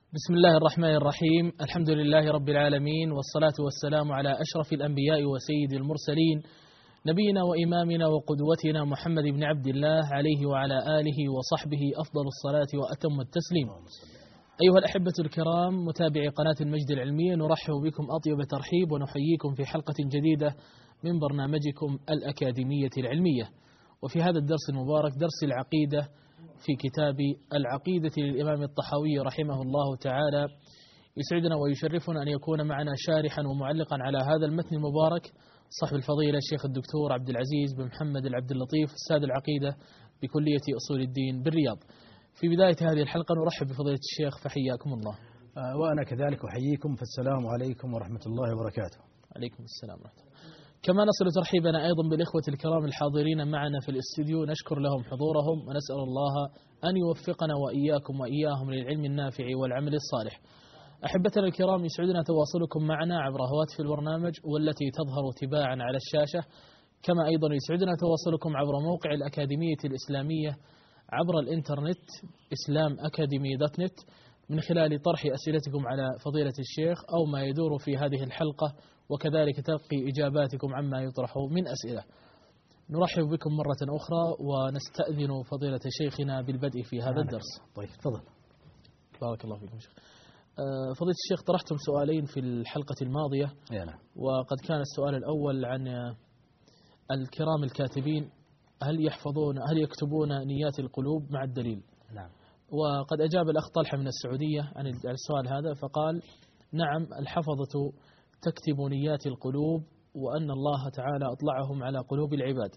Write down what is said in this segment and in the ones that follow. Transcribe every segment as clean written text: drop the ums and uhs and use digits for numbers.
بسم الله الرحمن الرحيم. الحمد لله رب العالمين، والصلاة والسلام على أشرف الأنبياء وسيد المرسلين، نبينا وإمامنا وقدوتنا محمد بن عبد الله عليه وعلى آله وصحبه أفضل الصلاة وأتم التسليم. أيها الأحبة الكرام، متابعي قناة المجد العلمية، نرحب بكم أطيب ترحيب ونحييكم في حلقة جديدة من برنامجكم الأكاديمية العلمية. وفي هذا الدرس المبارك، درس العقيدة في كتاب العقيدة للإمام الطحاوي رحمه الله تعالى، يسعدنا ويشرفنا أن يكون معنا شارحا ومعلقا على هذا المتن المبارك صاحب الفضيلة الشيخ الدكتور عبد العزيز بن محمد العبد اللطيف، أستاذ العقيدة بكلية أصول الدين بالرياض. في بداية هذه الحلقة نرحب بفضيلة الشيخ، فحياكم الله. وأنا كذلك أحييكم، فالسلام عليكم ورحمة الله وبركاته. عليكم السلام ورحمة الله. كما نصل ترحيبنا أيضا بالإخوة الكرام الحاضرين معنا في الاستديو، نشكر لهم حضورهم ونسأل الله أن يوفقنا وإياكم وإياهم للعلم النافع والعمل الصالح. أحبتنا الكرام، يسعدنا تواصلكم معنا عبر هواتف البرنامج والتي تظهر تباعا على الشاشة، كما أيضا يسعدنا تواصلكم عبر موقع الأكاديمية الإسلامية عبر الإنترنت islamacademy.net من خلال طرح أسئلتكم على فضيلة الشيخ أو ما يدور في هذه الحلقة، وكذلك تلقي إجاباتكم عما يطرح من أسئلة. نرحب بكم مرة أخرى ونستأذن فضيلة شيخنا بالبدء في هذا الدرس. طيب تفضل. بارك الله فيكم شيخ. فضيلة الشيخ، طرحتم سؤالين في الحلقة الماضية، وقد كان السؤال الأول عن الكرام الكاتبين، هل يكتبون نيات القلوب مع الدليل؟ نعم. وقد أجاب الأخ طلحة من السعودية عن السؤال هذا فقال: نعم، الحفظة تكتب نيات القلوب، وأن الله تعالى أطلعهم على قلوب العباد،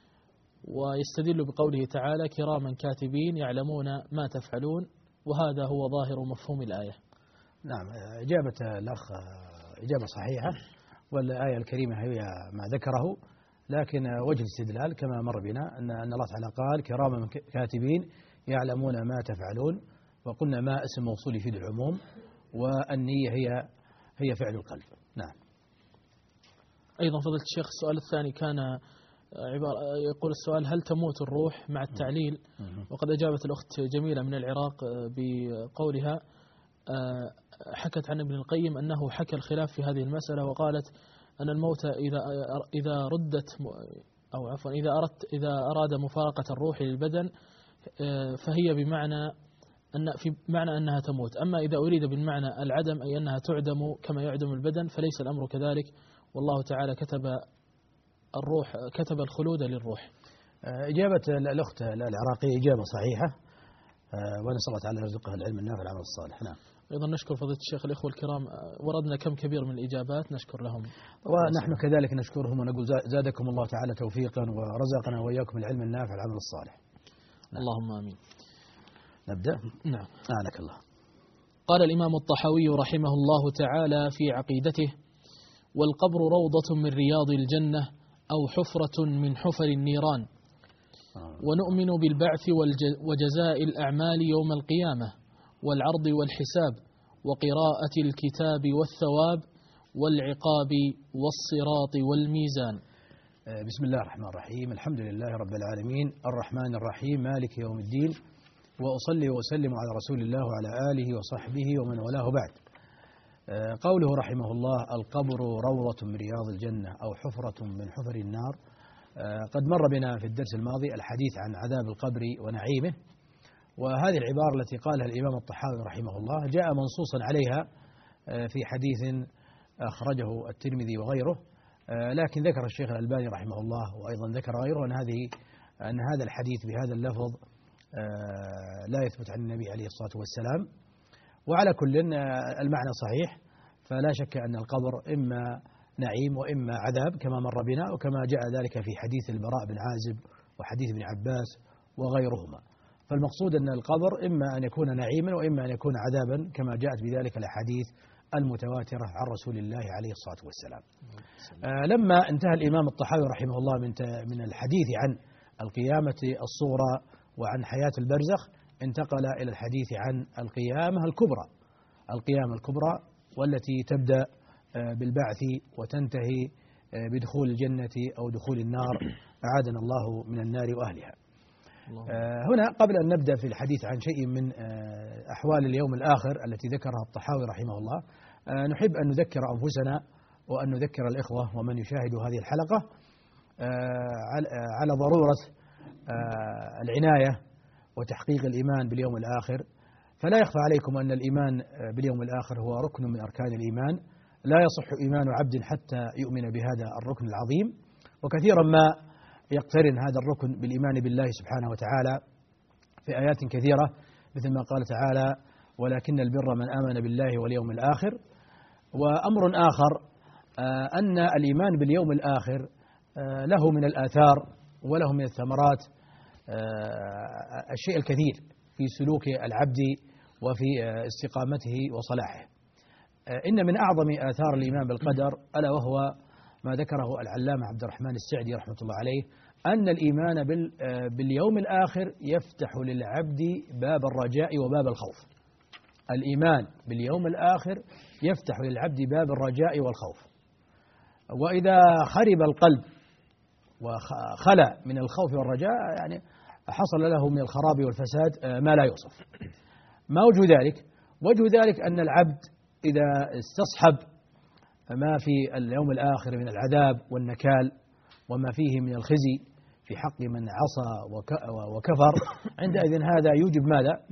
ويستدل بقوله تعالى: كراما كاتبين يعلمون ما تفعلون، وهذا هو ظاهر مفهوم الآية. نعم، إجابة الأخ إجابة صحيحة، والآية الكريمة هي ما ذكره، لكن وجه الاستدلال كما مر بنا أن الله تعالى قال: كراما كاتبين يعلمون ما تفعلون، وقلنا ما اسم موصول يفيد العموم، والنية هي فعل القلب. نعم. أيضا فضيلة الشيخ، السؤال الثاني كان يقول السؤال: هل تموت الروح مع التعليل؟ وقد أجابت الأخت جميلة من العراق بقولها: حكت عن ابن القيم أنه حكى الخلاف في هذه المسألة، وقالت أن الموت إذا ردت، أو عفوا إذا أراد مفارقة الروح للبدن فهي بمعنى أنها تموت، أما إذا أريد بالمعنى العدم أي أنها تعدم كما يعدم البدن فليس الأمر كذلك، والله تعالى كتب الخلود للروح. إجابة الأخت العراقية إجابة صحيحة، ونسأل الله تعالى يرزقها العلم النافع والعمل الصالح. نعم. أيضا نشكر فضيلة الشيخ الإخوة الكرام، وردنا كم كبير من الإجابات، نشكر لهم. ونحن كذلك نشكرهم ونقول زادكم الله تعالى توفيقا ورزقنا وإياكم العلم النافع والعمل الصالح. نعم. اللهم آمين. نبدأ. نعم. أعانك الله. قال الإمام الطحاوي رحمه الله تعالى في عقيدته: والقبر روضة من رياض الجنة أو حفرة من حفر النيران، ونؤمن بالبعث وجزاء الأعمال يوم القيامة، والعرض والحساب، وقراءة الكتاب والثواب، والعقاب والصراط والميزان. بسم الله الرحمن الرحيم. الحمد لله رب العالمين، الرحمن الرحيم، مالك يوم الدين، وأصلي وأسلم على رسول الله وعلى آله وصحبه ومن والاه بعد. قوله رحمه الله: القبر روضة من رياض الجنة أو حفرة من حفر النار. قد مر بنا في الدرس الماضي الحديث عن عذاب القبر ونعيمه، وهذه العبارة التي قالها الإمام الطحاوي رحمه الله جاء منصوصا عليها في حديث أخرجه الترمذي وغيره، لكن ذكر الشيخ الألباني رحمه الله وأيضا ذكر غيره أن هذا الحديث بهذا اللفظ لا يثبت عن النبي عليه الصلاة والسلام. وعلى كل المعنى صحيح، فلا شك أن القبر إما نعيم وإما عذاب كما مر بنا، وكما جاء ذلك في حديث البراء بن عازب وحديث ابن عباس وغيرهما. فالمقصود أن القبر إما أن يكون نعيما وإما أن يكون عذابا كما جاءت بذلك الأحاديث المتواترة عن رسول الله عليه الصلاة والسلام. لما انتهى الإمام الطحاوي رحمه الله من الحديث عن القيامة الصغرى وعن حياة البرزخ، انتقل إلى الحديث عن القيامة الكبرى، والتي تبدأ بالبعث وتنتهي بدخول الجنة أو دخول النار، أعاذنا الله من النار وأهلها. هنا قبل أن نبدأ في الحديث عن شيء من أحوال اليوم الآخر التي ذكرها الطحاوي رحمه الله، نحب أن نذكر أنفسنا وأن نذكر الإخوة ومن يشاهد هذه الحلقة على ضرورة العناية وتحقيق الإيمان باليوم الآخر. فلا يخفى عليكم أن الإيمان باليوم الآخر هو ركن من أركان الإيمان، لا يصح إيمان عبد حتى يؤمن بهذا الركن العظيم، وكثيرا ما يقترن هذا الركن بالإيمان بالله سبحانه وتعالى في آيات كثيرة، مثل ما قال تعالى: ولكن البر من آمن بالله واليوم الآخر. وأمر آخر أن الإيمان باليوم الآخر له من الآثار وله من الثمرات الشيء الكثير في سلوك العبد وفي استقامته وصلاحه. إن من أعظم آثار الإيمان بالقدر ألا وهو ما ذكره العلامة عبد الرحمن السعدي رحمة الله عليه، أن الإيمان باليوم الآخر يفتح للعبد باب الرجاء وباب الخوف. الإيمان باليوم الآخر يفتح للعبد باب الرجاء والخوف. وإذا خرب القلب وخلى من الخوف والرجاء يعني حصل له من الخراب والفساد ما لا يوصف. ما وجه ذلك؟ وجه ذلك أن العبد إذا استصحب ما في اليوم الآخر من العذاب والنكال وما فيه من الخزي في حق من عصى وكفر، عندئذ هذا يوجب ماذا؟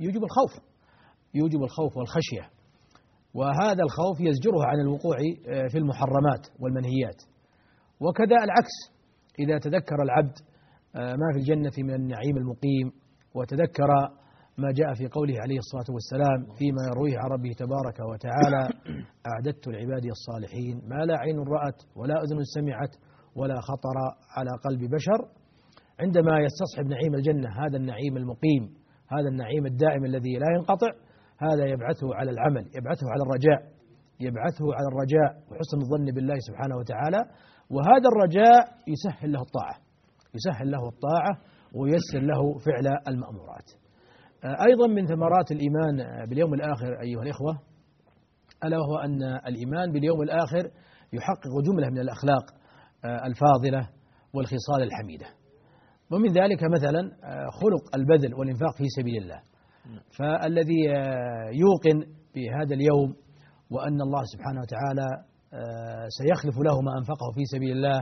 يوجب الخوف والخشية، وهذا الخوف يزجره عن الوقوع في المحرمات والمنهيات. وكذا العكس، إذا تذكر العبد ما في الجنة من النعيم المقيم، وتذكر ما جاء في قوله عليه الصلاة والسلام فيما يرويه عن ربه تبارك وتعالى: أعددت لعبادي الصالحين ما لا عين رأت ولا أذن سمعت ولا خطر على قلب بشر. عندما يستصحب نعيم الجنة، هذا النعيم المقيم، هذا النعيم الدائم الذي لا ينقطع، هذا يبعثه على العمل، يبعثه على الرجاء وحسن الظن بالله سبحانه وتعالى. وهذا الرجاء يسهل له الطاعة وييسر له فعل المأمورات. أيضا من ثمرات الإيمان باليوم الآخر أيها الإخوة ألا وهو أن الإيمان باليوم الآخر يحقق جملة من الأخلاق الفاضلة والخصال الحميدة. ومن ذلك مثلا خلق البذل والإنفاق في سبيل الله. فالذي يوقن بهذا اليوم وأن الله سبحانه وتعالى سيخلف له ما أنفقه في سبيل الله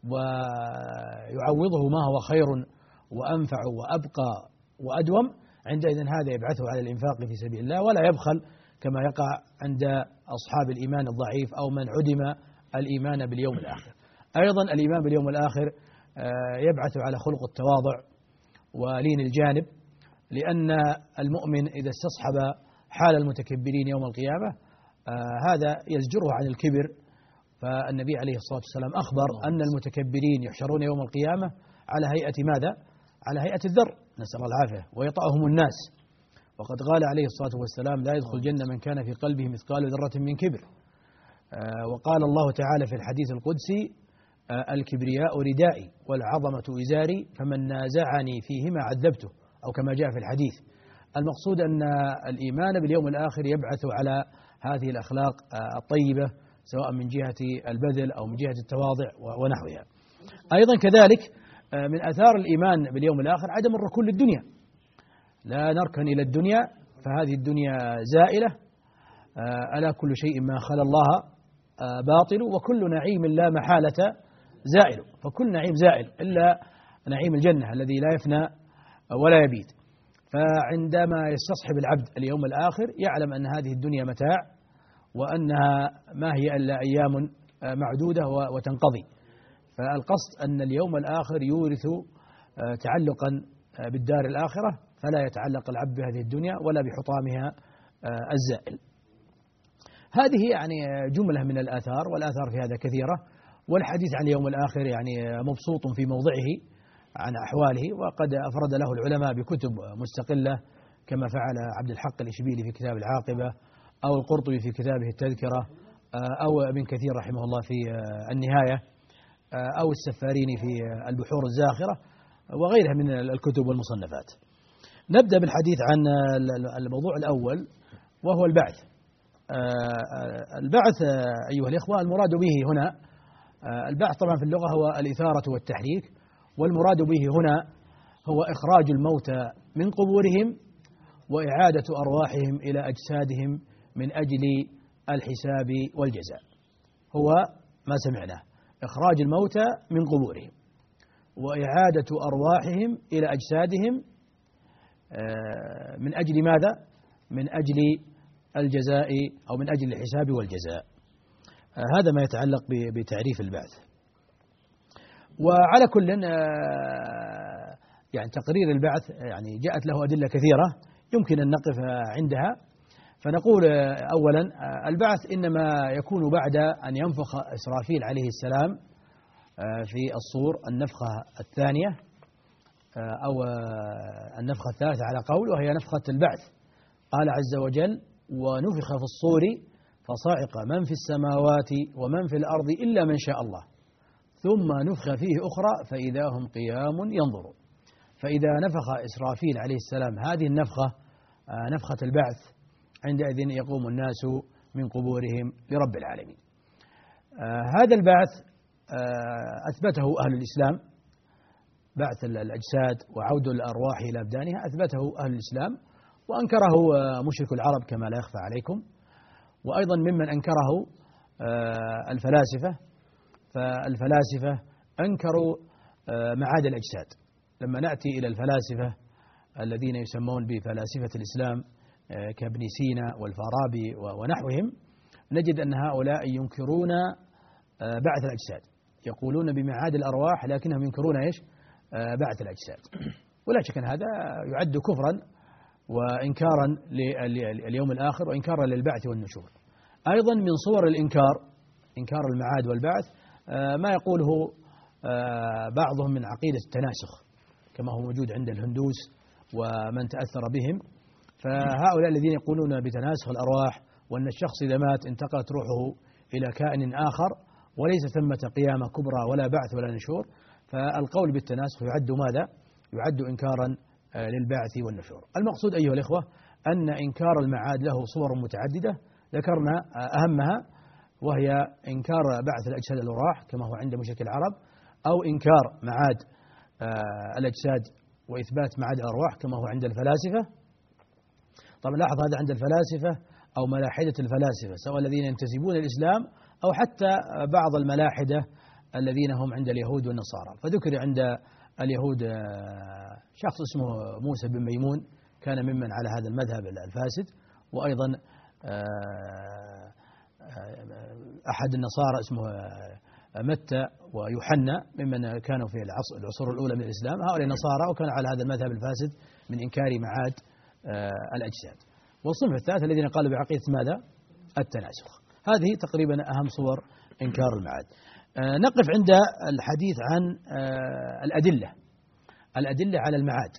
ويعوضه ما هو خير وأنفع وأبقى وأدوم، عندئذ هذا يبعثه على الإنفاق في سبيل الله ولا يبخل كما يقع عند أصحاب الإيمان الضعيف أو من عدم الإيمان باليوم الآخر. أيضا الإيمان باليوم الآخر يبعث على خلق التواضع ولين الجانب، لأن المؤمن إذا استصحب حال المتكبرين يوم القيامة هذا يزجره عن الكبر. فالنبي عليه الصلاة والسلام أخبر أن المتكبرين يحشرون يوم القيامة على هيئة ماذا؟ على هيئة الذر، نسأل الله العافية، ويطأهم الناس. وقد قال عليه الصلاة والسلام: لا يدخل الجنة من كان في قلبه مثقال ذرة من كبر. وقال الله تعالى في الحديث القدسي: الكبرياء ردائي والعظمة إزاري فمن نازعني فيهما عذبته، أو كما جاء في الحديث. المقصود أن الإيمان باليوم الآخر يبعث على هذه الأخلاق الطيبة، سواء من جهة البذل أو من جهة التواضع ونحوها. أيضا كذلك من آثار الإيمان باليوم الآخر عدم الركون للدنيا. لا نركن إلى الدنيا، فهذه الدنيا زائلة. ألا كل شيء ما خلا الله باطل، وكل نعيم لا محالة زائل. فكل نعيم زائل إلا نعيم الجنة الذي لا يفنى ولا يبيد. فعندما يستصحب العبد اليوم الآخر يعلم أن هذه الدنيا متاع، وأنها ما هي إلا أيام معدودة وتنقضي. فالقصد أن اليوم الآخر يورث تعلقا بالدار الآخرة، فلا يتعلق العبد بهذه الدنيا ولا بحطامها الزائل. هذه يعني جملة من الآثار، والآثار في هذا كثيرة، والحديث عن اليوم الآخر يعني مبسوط في موضعه عن أحواله، وقد أفرد له العلماء بكتب مستقلة كما فعل عبد الحق الإشبيلي في كتاب العاقبة، أو القرطبي في كتابه التذكرة، أو ابن كثير رحمه الله في النهاية، أو السفاريني في البحور الزاخرة، وغيرها من الكتب والمصنفات. نبدأ بالحديث عن الموضوع الأول وهو البعث. البعث أيها الإخوة المراد به هنا، البعث طبعا في اللغة هو الإثارة والتحريك، والمراد به هنا هو إخراج الموتى من قبورهم وإعادة أرواحهم إلى أجسادهم من أجل الحساب والجزاء. هو ما سمعناه، إخراج الموتى من قبورهم وإعادة أرواحهم إلى أجسادهم من أجل ماذا؟ من أجل الجزاء أو من أجل الحساب والجزاء. هذا ما يتعلق بتعريف البعث. وعلى كل يعني تقرير البعث يعني جاءت له أدلة كثيرة يمكن أن نقف عندها. فنقول أولا البعث إنما يكون بعد أن ينفخ إسرافيل عليه السلام في الصور النفخة الثانية أو النفخة الثالثة على قول، وهي نفخة البعث. قال عز وجل: ونفخ في الصور فصعق من في السماوات ومن في الأرض إلا من شاء الله ثم نفخ فيه أخرى فإذا هم قيام ينظرون. فإذا نفخ إسرافيل عليه السلام هذه النفخة نفخة البعث عندئذ يقوم الناس من قبورهم لرب العالمين. هذا البعث أثبته أهل الإسلام، بعث الأجساد وعود الأرواح إلى أبدانها أثبته أهل الإسلام، وأنكره مشرك العرب كما لا يخفى عليكم، وأيضا ممن أنكره الفلاسفة. فالفلاسفة أنكروا معاد الأجساد. لما نأتي إلى الفلاسفة الذين يسمون بفلاسفة الإسلام كابن سينا والفارابي ونحوهم، نجد أن هؤلاء ينكرون بعث الأجساد، يقولون بمعاد الأرواح لكنهم ينكرون إيش؟ بعث الأجساد. ولا شك أن هذا يعد كفرا وإنكارا لليوم الآخر وإنكارا للبعث والنشور. أيضا من صور الإنكار إنكار المعاد والبعث ما يقوله بعضهم من عقيدة التناسخ كما هو موجود عند الهندوس ومن تأثر بهم. فهؤلاء الذين يقولون بتناسخ الأرواح وأن الشخص إذا مات انتقلت روحه إلى كائن آخر وليس ثمة قيامة كبرى ولا بعث ولا نشور، فالقول بالتناسخ يعد ماذا؟ يعد إنكارا للبعث والنشور. المقصود أيها الإخوة أن إنكار المعاد له صور متعددة ذكرنا أهمها، وهي إنكار بعث الأجساد الأرواح كما هو عند مشرك العرب، أو إنكار معاد الأجساد وإثبات معاد الأرواح كما هو عند الفلاسفة. طبعا لاحظ هذا عند الفلاسفة أو ملاحدة الفلاسفة سواء الذين ينتسبون الإسلام أو حتى بعض الملاحدة الذين هم عند اليهود والنصارى. فذكر عند اليهود شخص اسمه موسى بن ميمون كان ممن على هذا المذهب الفاسد، وأيضا أحد النصارى اسمه متى ويوحنا ممن كانوا في العصور الأولى من الإسلام. هؤلاء النصارى وكانوا على هذا المذهب الفاسد من إنكار معاد الأجساد. والصنف الثالث الذين قالوا بعقيدة ماذا؟ التناسخ. هذه تقريبا أهم صور إنكار المعاد. نقف عند الحديث عن الأدلة على المعاد.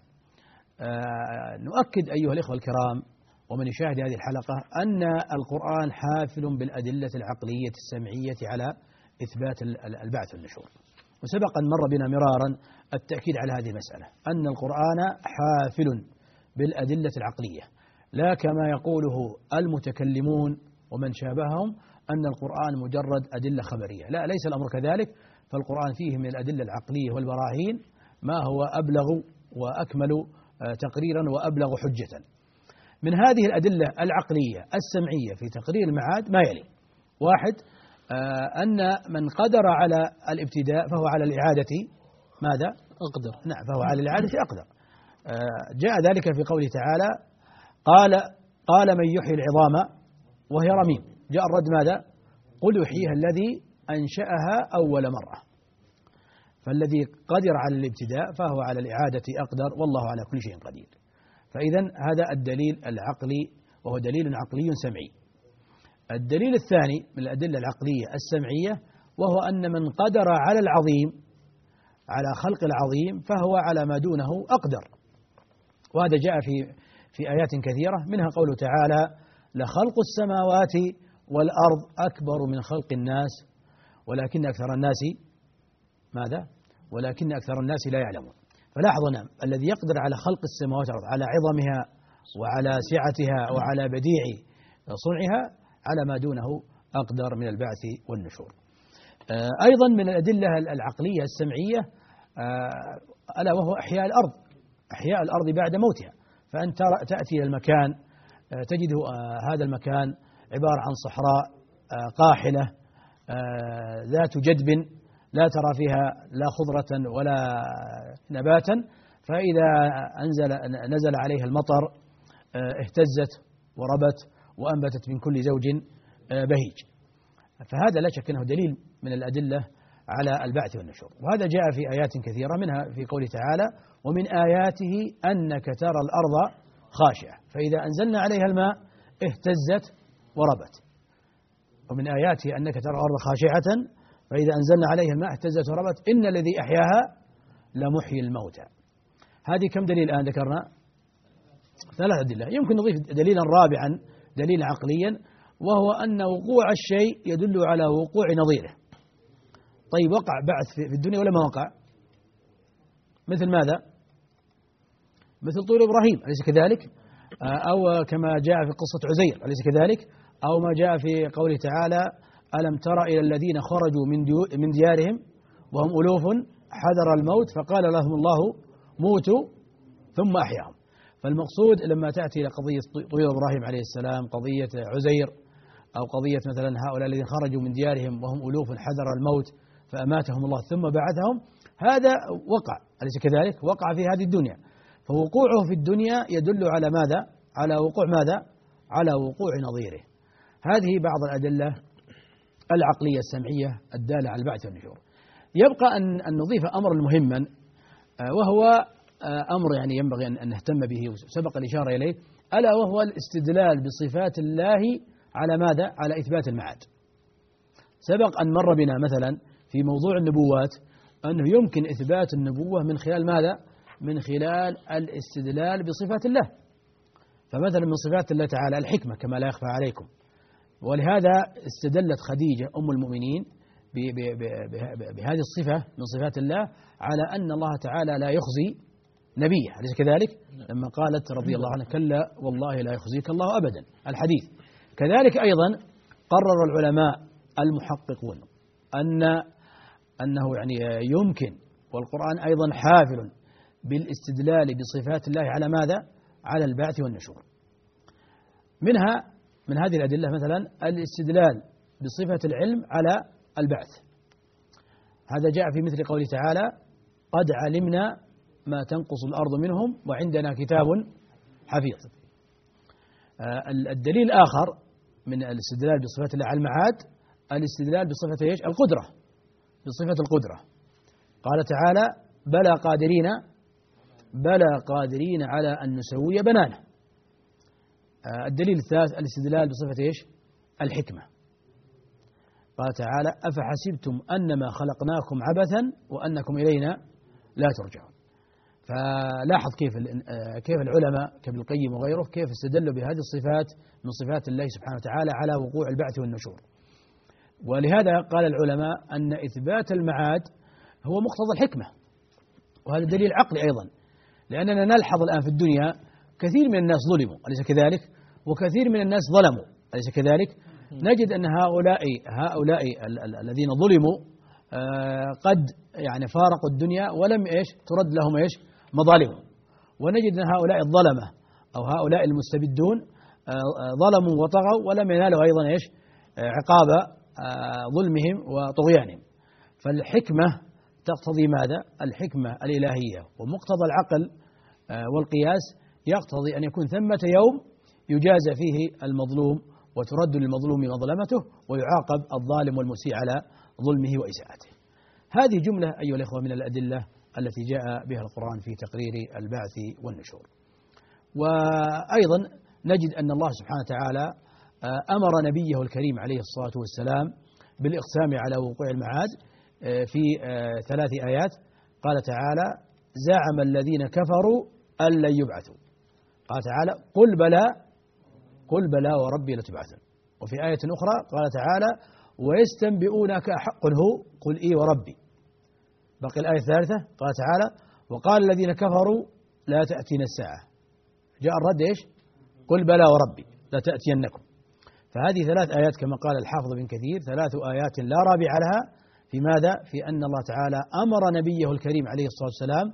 نؤكد أيها الإخوة الكرام ومن يشاهد هذه الحلقة أن القرآن حافل بالأدلة العقلية السمعية على إثبات البعث والنشور. وسبق أن مر بنا مرارا التأكيد على هذه المسألة أن القرآن حافل بالأدلة العقلية، لا كما يقوله المتكلمون ومن شابههم أن القرآن مجرد أدلة خبرية. لا، ليس الأمر كذلك، فالقرآن فيه من الأدلة العقلية والبراهين ما هو أبلغ وأكمل تقريرا وأبلغ حجة. من هذه الأدلة العقلية السمعية في تقرير المعاد ما يلي: واحد، أن من قدر على الابتداء فهو على الإعادة ماذا؟ أقدر. نعم، فهو على الإعادة أقدر. جاء ذلك في قوله تعالى: قال من يحيي العظام وهي رميم. جاء الرد ماذا؟ قل يحييها الذي أنشأها أول مرة. فالذي قدر على الابتداء فهو على الإعادة أقدر، والله على كل شيء قدير. فإذا هذا الدليل العقلي وهو دليل عقلي سمعي. الدليل الثاني من الأدلة العقلية السمعية وهو أن من قدر على العظيم على خلق العظيم فهو على ما دونه أقدر. وهذا جاء في آيات كثيرة، منها قوله تعالى: لخلق السماوات والأرض أكبر من خلق الناس ولكن أكثر الناس ماذا؟ ولكن أكثر الناس لا يعلمون. فلاحظنا الذي يقدر على خلق السماوات والأرض على عظمها وعلى سعتها وعلى بديع صنعها على ما دونه أقدر من البعث والنشور. أيضا من الأدلة العقلية السمعية ألا وهو إحياء الأرض. أحياء الأرض بعد موتها. فأنت تأتي إلى المكان تجد هذا المكان عبارة عن صحراء قاحلة ذات جدب لا ترى فيها لا خضرة ولا نباتا، فإذا نزل عليها المطر اهتزت وربت وأنبتت من كل زوج بهيج. فهذا لا شك أنه دليل من الأدلة على البعث والنشور، وهذا جاء في آيات كثيرة، منها في قوله تعالى: ومن آياته أنك ترى الأرض خاشعة فإذا أنزلنا عليها الماء اهتزت وربت. ومن آياته أنك ترى الأرض خاشعة فإذا أنزلنا عليها الماء اهتزت وربت إن الذي أحياها لمحيي الموتى. هذه كم دليل الآن ذكرنا؟ 3 أدلة. يمكن نضيف دليلا رابعا، دليلا عقليا، وهو أن وقوع الشيء يدل على وقوع نظيره. طيب وقع بعث في الدنيا ولا ما وقع؟ مثل ماذا؟ مثل طول إبراهيم أليس كذلك؟ أو كما جاء في قصة عزير أليس كذلك؟ أو ما جاء في قوله تعالى: ألم تر إلى الذين خرجوا من ديارهم وهم ألوف حذر الموت فقال لهم الله موتوا ثم أحياهم. فالمقصود لما تأتي إلى قضية طول إبراهيم عليه السلام، قضية عزير، أو قضية مثلا هؤلاء الذين خرجوا من ديارهم وهم ألوف حذر الموت فأماتهم الله ثم بعثهم، هذا وقع أليس كذلك؟ وقع في هذه الدنيا. فوقوعه في الدنيا يدل على ماذا؟ على وقوع ماذا؟ على وقوع نظيره. هذه بعض الأدلة العقلية السمعية الدالة على البعث والنشور. يبقى أن نضيف أمرا مهما، وهو أمر يعني ينبغي أن نهتم به وسبق الإشارة إليه، ألا وهو الاستدلال بصفات الله على ماذا؟ على إثبات المعاد. سبق أن مر بنا مثلا في موضوع النبوات أنه يمكن إثبات النبوة من خلال ماذا؟ من خلال الاستدلال بصفات الله. فمثلا من صفات الله تعالى الحكمة كما لا يخفى عليكم، ولهذا استدلت خديجة أم المؤمنين بهذه الصفة من صفات الله على أن الله تعالى لا يخزي نبيه، أليس كذلك؟ لما قالت رضي الله عنها: كلا والله لا يخزيك الله أبدا، الحديث. كذلك أيضا قرر العلماء المحققون أنه يعني يمكن، والقرآن أيضا حافل بالاستدلال بصفات الله على ماذا؟ على البعث والنشور. من هذه الأدلة مثلا الاستدلال بصفة العلم على البعث. هذا جاء في مثل قوله تعالى: قد علمنا ما تنقص الأرض منهم وعندنا كتاب حفيظ. الدليل الآخر من الاستدلال بصفة الله على المعاد الاستدلال بصفة ايش؟ القدرة، بصفة القدرة. قال تعالى: بلى قادرين على أن نسوي بنانه. الدليل الثالث الاستدلال بصفة ايش؟ الحكمة. قال تعالى: أفحسبتم أنما خلقناكم عبثا وأنكم إلينا لا ترجعون. فلاحظ كيف العلماء كابن القيم وغيره كيف استدلوا بهذه الصفات من صفات الله سبحانه وتعالى على وقوع البعث والنشور. ولهذا قال العلماء أن إثبات المعاد هو مقتضى الحكمة، وهذا دليل عقلي أيضا، لأننا نلحظ الآن في الدنيا كثير من الناس ظلموا أليس كذلك؟ وكثير من الناس ظلموا أليس كذلك؟ نجد أن هؤلاء الذين ظلموا قد يعني فارقوا الدنيا ولم ايش؟ ترد لهم ايش؟ مظالمهم. ونجد أن هؤلاء الظلمة أو هؤلاء المستبدون ظلموا وطغوا ولم ينالوا أيضا ايش؟ عقاب ظلمهم وطغيانهم. فالحكمة تقتضي ماذا؟ الحكمة الإلهية ومقتضى العقل والقياس يقتضي أن يكون ثمة يوم يجازى فيه المظلوم وترد للمظلوم مظلمته ويعاقب الظالم والمسيء على ظلمه وإساءته. هذه جملة أيها الإخوة من الأدلة التي جاء بها القرآن في تقرير البعث والنشور. وأيضا نجد أن الله سبحانه وتعالى أمر نبيه الكريم عليه الصلاة والسلام بالإقسام على وقوع المعاد في 3 آيات. قال تعالى: زعم الذين كفروا أن لن يبعثوا. قال تعالى: قل بلى وربي لتبعثن. وفي آية أخرى قال تعالى: ويستنبئونك أحق هو قل إي وربي. بقي الآية الثالثة قال تعالى: وقال الذين كفروا لا تأتينا الساعة. جاء الرد إيش؟ قل بلى وربي لتأتينكم. فهذه 3 آيات كما قال الحافظ بن كثير 3 آيات لا رابع لها في ماذا؟ في أن الله تعالى أمر نبيه الكريم عليه الصلاة والسلام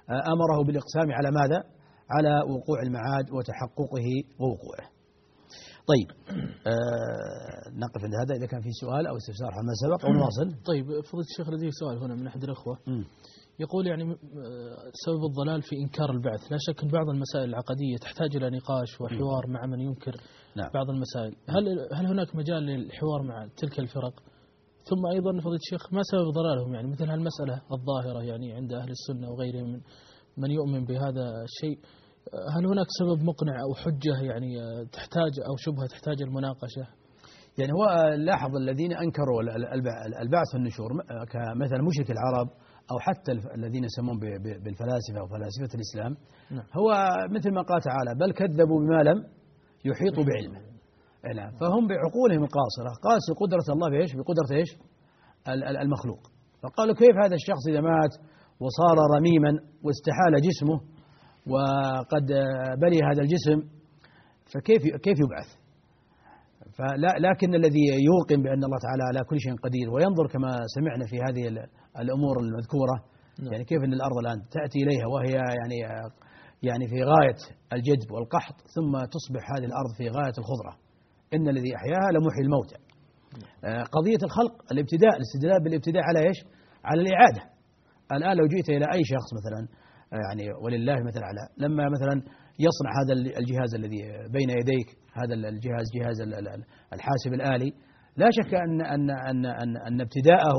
أمره بالإقسام على ماذا؟ على وقوع المعاد وتحققه ووقوعه. طيب نقف عند هذا. إذا كان في سؤال أو استفسار عما سبق أو نواصل. طيب فضيلة الشيخ لديه سؤال هنا من أحد الأخوة يقول يعني سبب الضلال في إنكار البعث. لا شك أن بعض المسائل العقدية تحتاج إلى نقاش وحوار مع من ينكر بعض المسائل. هل هناك مجال للحوار مع تلك الفرق؟ ثم أيضا فضيلة الشيخ ما سبب ضلالهم يعني مثل هالمسألة الظاهرة يعني عند أهل السنة وغيرهم من يؤمن بهذا الشيء؟ هل هناك سبب مقنع أو حجة يعني تحتاج أو شبهة تحتاج المناقشة؟ يعني هو لاحظ الذين أنكروا البعث والنشور كمثل مشرك العرب أو حتى الذين يسمون بالفلاسفة أو فلاسفة الإسلام. هو مثل ما قال تعالى بل كذبوا بما لم يحيطوا بعلمه. فهم بعقولهم القاصرة قاسوا قدرة الله بإيش؟ بقدرة إيش؟ المخلوق. فقالوا كيف هذا الشخص إذا مات وصار رميما واستحال جسمه وقد بلي هذا الجسم فكيف يبعث؟ لكن الذي يوقن بأن الله تعالى على كل شيء قدير وينظر كما سمعنا في هذه الأمور المذكورة يعني كيف أن الأرض الآن تأتي إليها وهي يعني في غاية الجدب والقحط ثم تصبح هذه الأرض في غاية الخضرة. إن الذي أحياها لمحيي الموتى. قضية الخلق الابتداء الاستدلال بالابتداء على إيش؟ على الإعادة. الآن لو جئت إلى أي شخص مثلا يعني ولله مثل أعلى لما مثلا يصنع هذا الجهاز الذي بين يديك هذا الجهاز جهاز الحاسب الآلي لا شك أن ابتداءه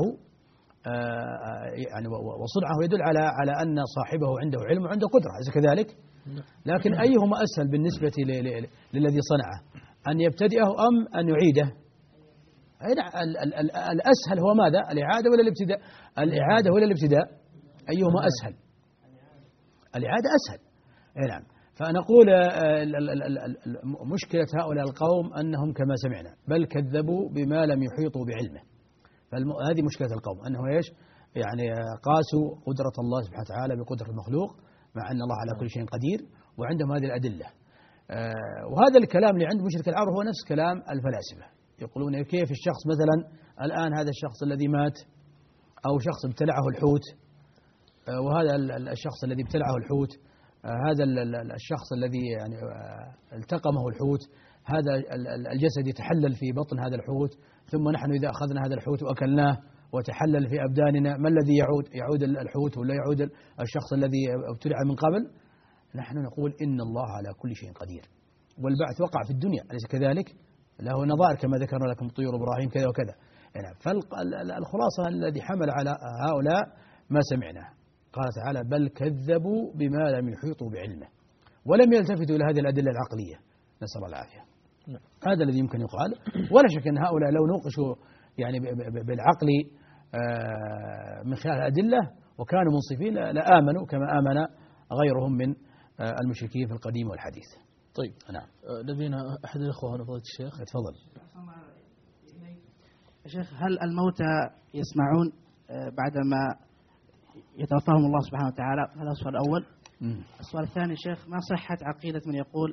يعني وصنعه يدل على أن صاحبه عنده علم وعنده قدرة أليس كذلك؟ لكن أيهما أسهل بالنسبة للذي صنعه أن يبتدئه أم أن يعيده؟ الأسهل هو ماذا؟ الإعادة ولا الابتداء؟ الإعادة ولا الابتداء؟ أيهما أسهل؟ الإعادة أسهل. نعم. فنقول مشكلة هؤلاء القوم أنهم كما سمعنا بل كذبوا بما لم يحيطوا بعلمه. هذه مشكلة القوم أنه إيش؟ يعني قاسوا قدرة الله سبحانه وتعالى بقدرة المخلوق مع أن الله على كل شيء قدير وعندهم هذه الأدلة. وهذا الكلام اللي عند مشرك العرب هو نفس كلام الفلاسفة. يقولون كيف الشخص مثلا الآن هذا الشخص الذي مات أو شخص ابتلعه الحوت وهذا الشخص الذي ابتلعه الحوت هذا الشخص الذي يعني التقمه الحوت هذا الجسد يتحلل في بطن هذا الحوت ثم نحن إذا أخذنا هذا الحوت وأكلناه وتحلل في أبداننا ما الذي يعود الحوت ولا يعود الشخص الذي ابتلع من قبل؟ نحن نقول إن الله على كل شيء قدير والبعث وقع في الدنيا أليس كذلك؟ له نظائر كما ذكرنا لكم طيور إبراهيم كذا وكذا. يعني فالخلاصة الذي حمل على هؤلاء ما سمعناه قال تعالى بل كذبوا بما لم يحيطوا بعلمه ولم يلتفتوا إلى هذه الأدلة العقلية نسأل الله العافية. هذا الذي يمكن يقال. ولا شك أن هؤلاء لو نوقشوا يعني بالعقل من خلال الأدلة وكانوا منصفين لآمنوا كما آمن غيرهم من المشركين في القديم والحديث. طيب نعم. لدينا أحد الأخوة هنا فضيلة الشيخ. تفضل. يا شيخ هل الموتى يسمعون بعدما يتوفاهم الله سبحانه وتعالى؟ هذا السؤال الأول. السؤال الثاني شيخ ما صحة عقيدة من يقول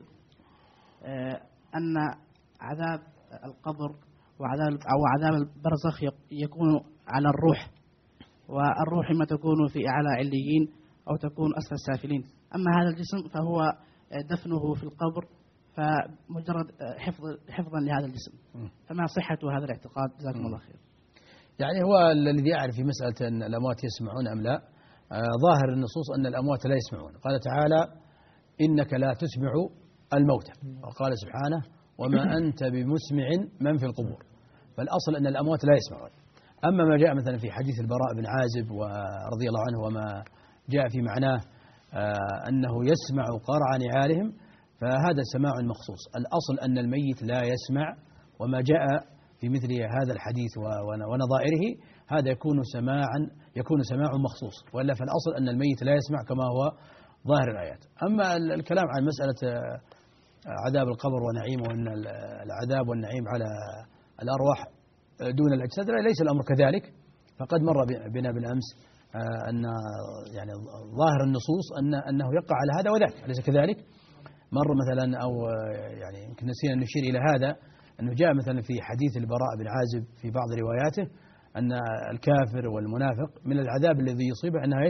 أن عذاب القبر وعذاب البرزخ يكون على الروح والروح إما تكون في أعلى عليين أو تكون أسفل السافلين أما هذا الجسم فهو دفنه في القبر فمجرد حفظا لهذا الجسم فما صحة هذا الاعتقاد؟ جزاكم الله خير. يعني هو الذي يعرف في مسألة أن الأموات يسمعون أم لا ظاهر النصوص أن الأموات لا يسمعون. قال تعالى إنك لا تسمع الموتى وقال سبحانه وما أنت بمسمع من في القبور. فالأصل أن الأموات لا يسمعون. أما ما جاء مثلا في حديث البراء بن عازب ورضي الله عنه وما جاء في معناه أنه يسمع قرع نعالهم فهذا سماع مخصوص. الأصل أن الميت لا يسمع وما جاء في مثل هذا الحديث ونظائره هذا يكون سماع مخصوص وإلا فالأصل أن الميت لا يسمع كما هو ظاهر الآيات. أما الكلام عن مسألة عذاب القبر ونعيمه وأن العذاب والنعيم على الأرواح دون الأجساد ليس الأمر كذلك. فقد مر بنا بالأمس أن يعني ظاهر النصوص أنه يقع على هذا وذاك أليس كذلك؟ مر مثلا أو يعني يمكن نسينا نشير إلى هذا أنه جاء مثلا في حديث البراء بن عازب في بعض رواياته أن الكافر والمنافق من العذاب الذي يصيبه أنها إيش؟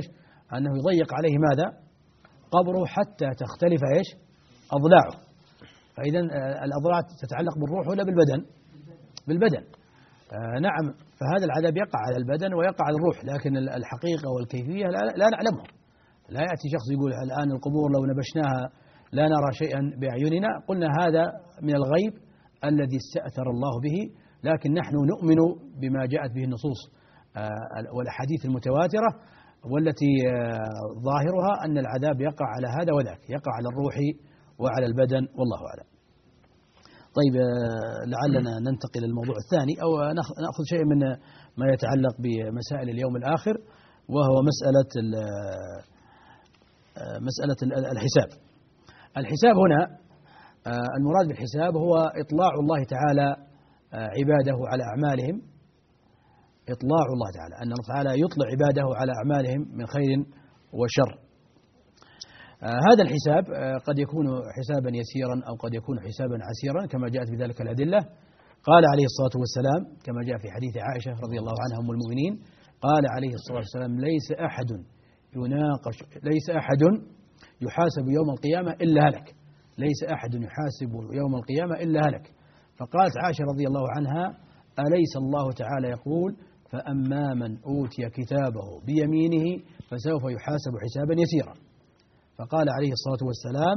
أنه يضيق عليه ماذا؟ قبره حتى تختلف إيش؟ أضلاعه. فإذا الأضلاع تتعلق بالروح ولا بالبدن؟ بالبدن. نعم، فهذا العذاب يقع على البدن ويقع على الروح، لكن الحقيقة والكيفية لا نعلمها. لا يأتي شخص يقول الآن القبور لو نبشناها لا نرى شيئا بأعيننا. قلنا هذا من الغيب الذي استأثر الله به، لكن نحن نؤمن بما جاءت به النصوص والأحاديث المتواترة، والتي ظاهرها أن العذاب يقع على هذا وذاك، يقع على الروح وعلى البدن، والله أعلم. طيب، لعلنا ننتقل للموضوع الثاني، أو نأخذ شيء من ما يتعلق بمسائل اليوم الآخر، وهو مسألة الحساب. الحساب هنا المراد بالحساب هو إطلاع الله تعالى عباده على أعمالهم، إطلاع الله تعالى، أن الله تعالى يطلع عباده على أعمالهم من خير وشر. هذا الحساب قد يكون حسابا يسيرا أو قد يكون حسابا عسيرا كما جاءت بذلك الأدلة. قال عليه الصلاة والسلام كما جاء في حديث عائشة رضي الله عنها أم المؤمنين، قال عليه الصلاة والسلام: ليس أحد يحاسب يوم القيامة إلا هلك، ليس أحد يحاسب يوم القيامة إلا هلك. فقالت عائشة رضي الله عنها: أليس الله تعالى يقول: فأما من أوتي كتابه بيمينه فسوف يحاسب حسابا يسيرا. فقال عليه الصلاة والسلام: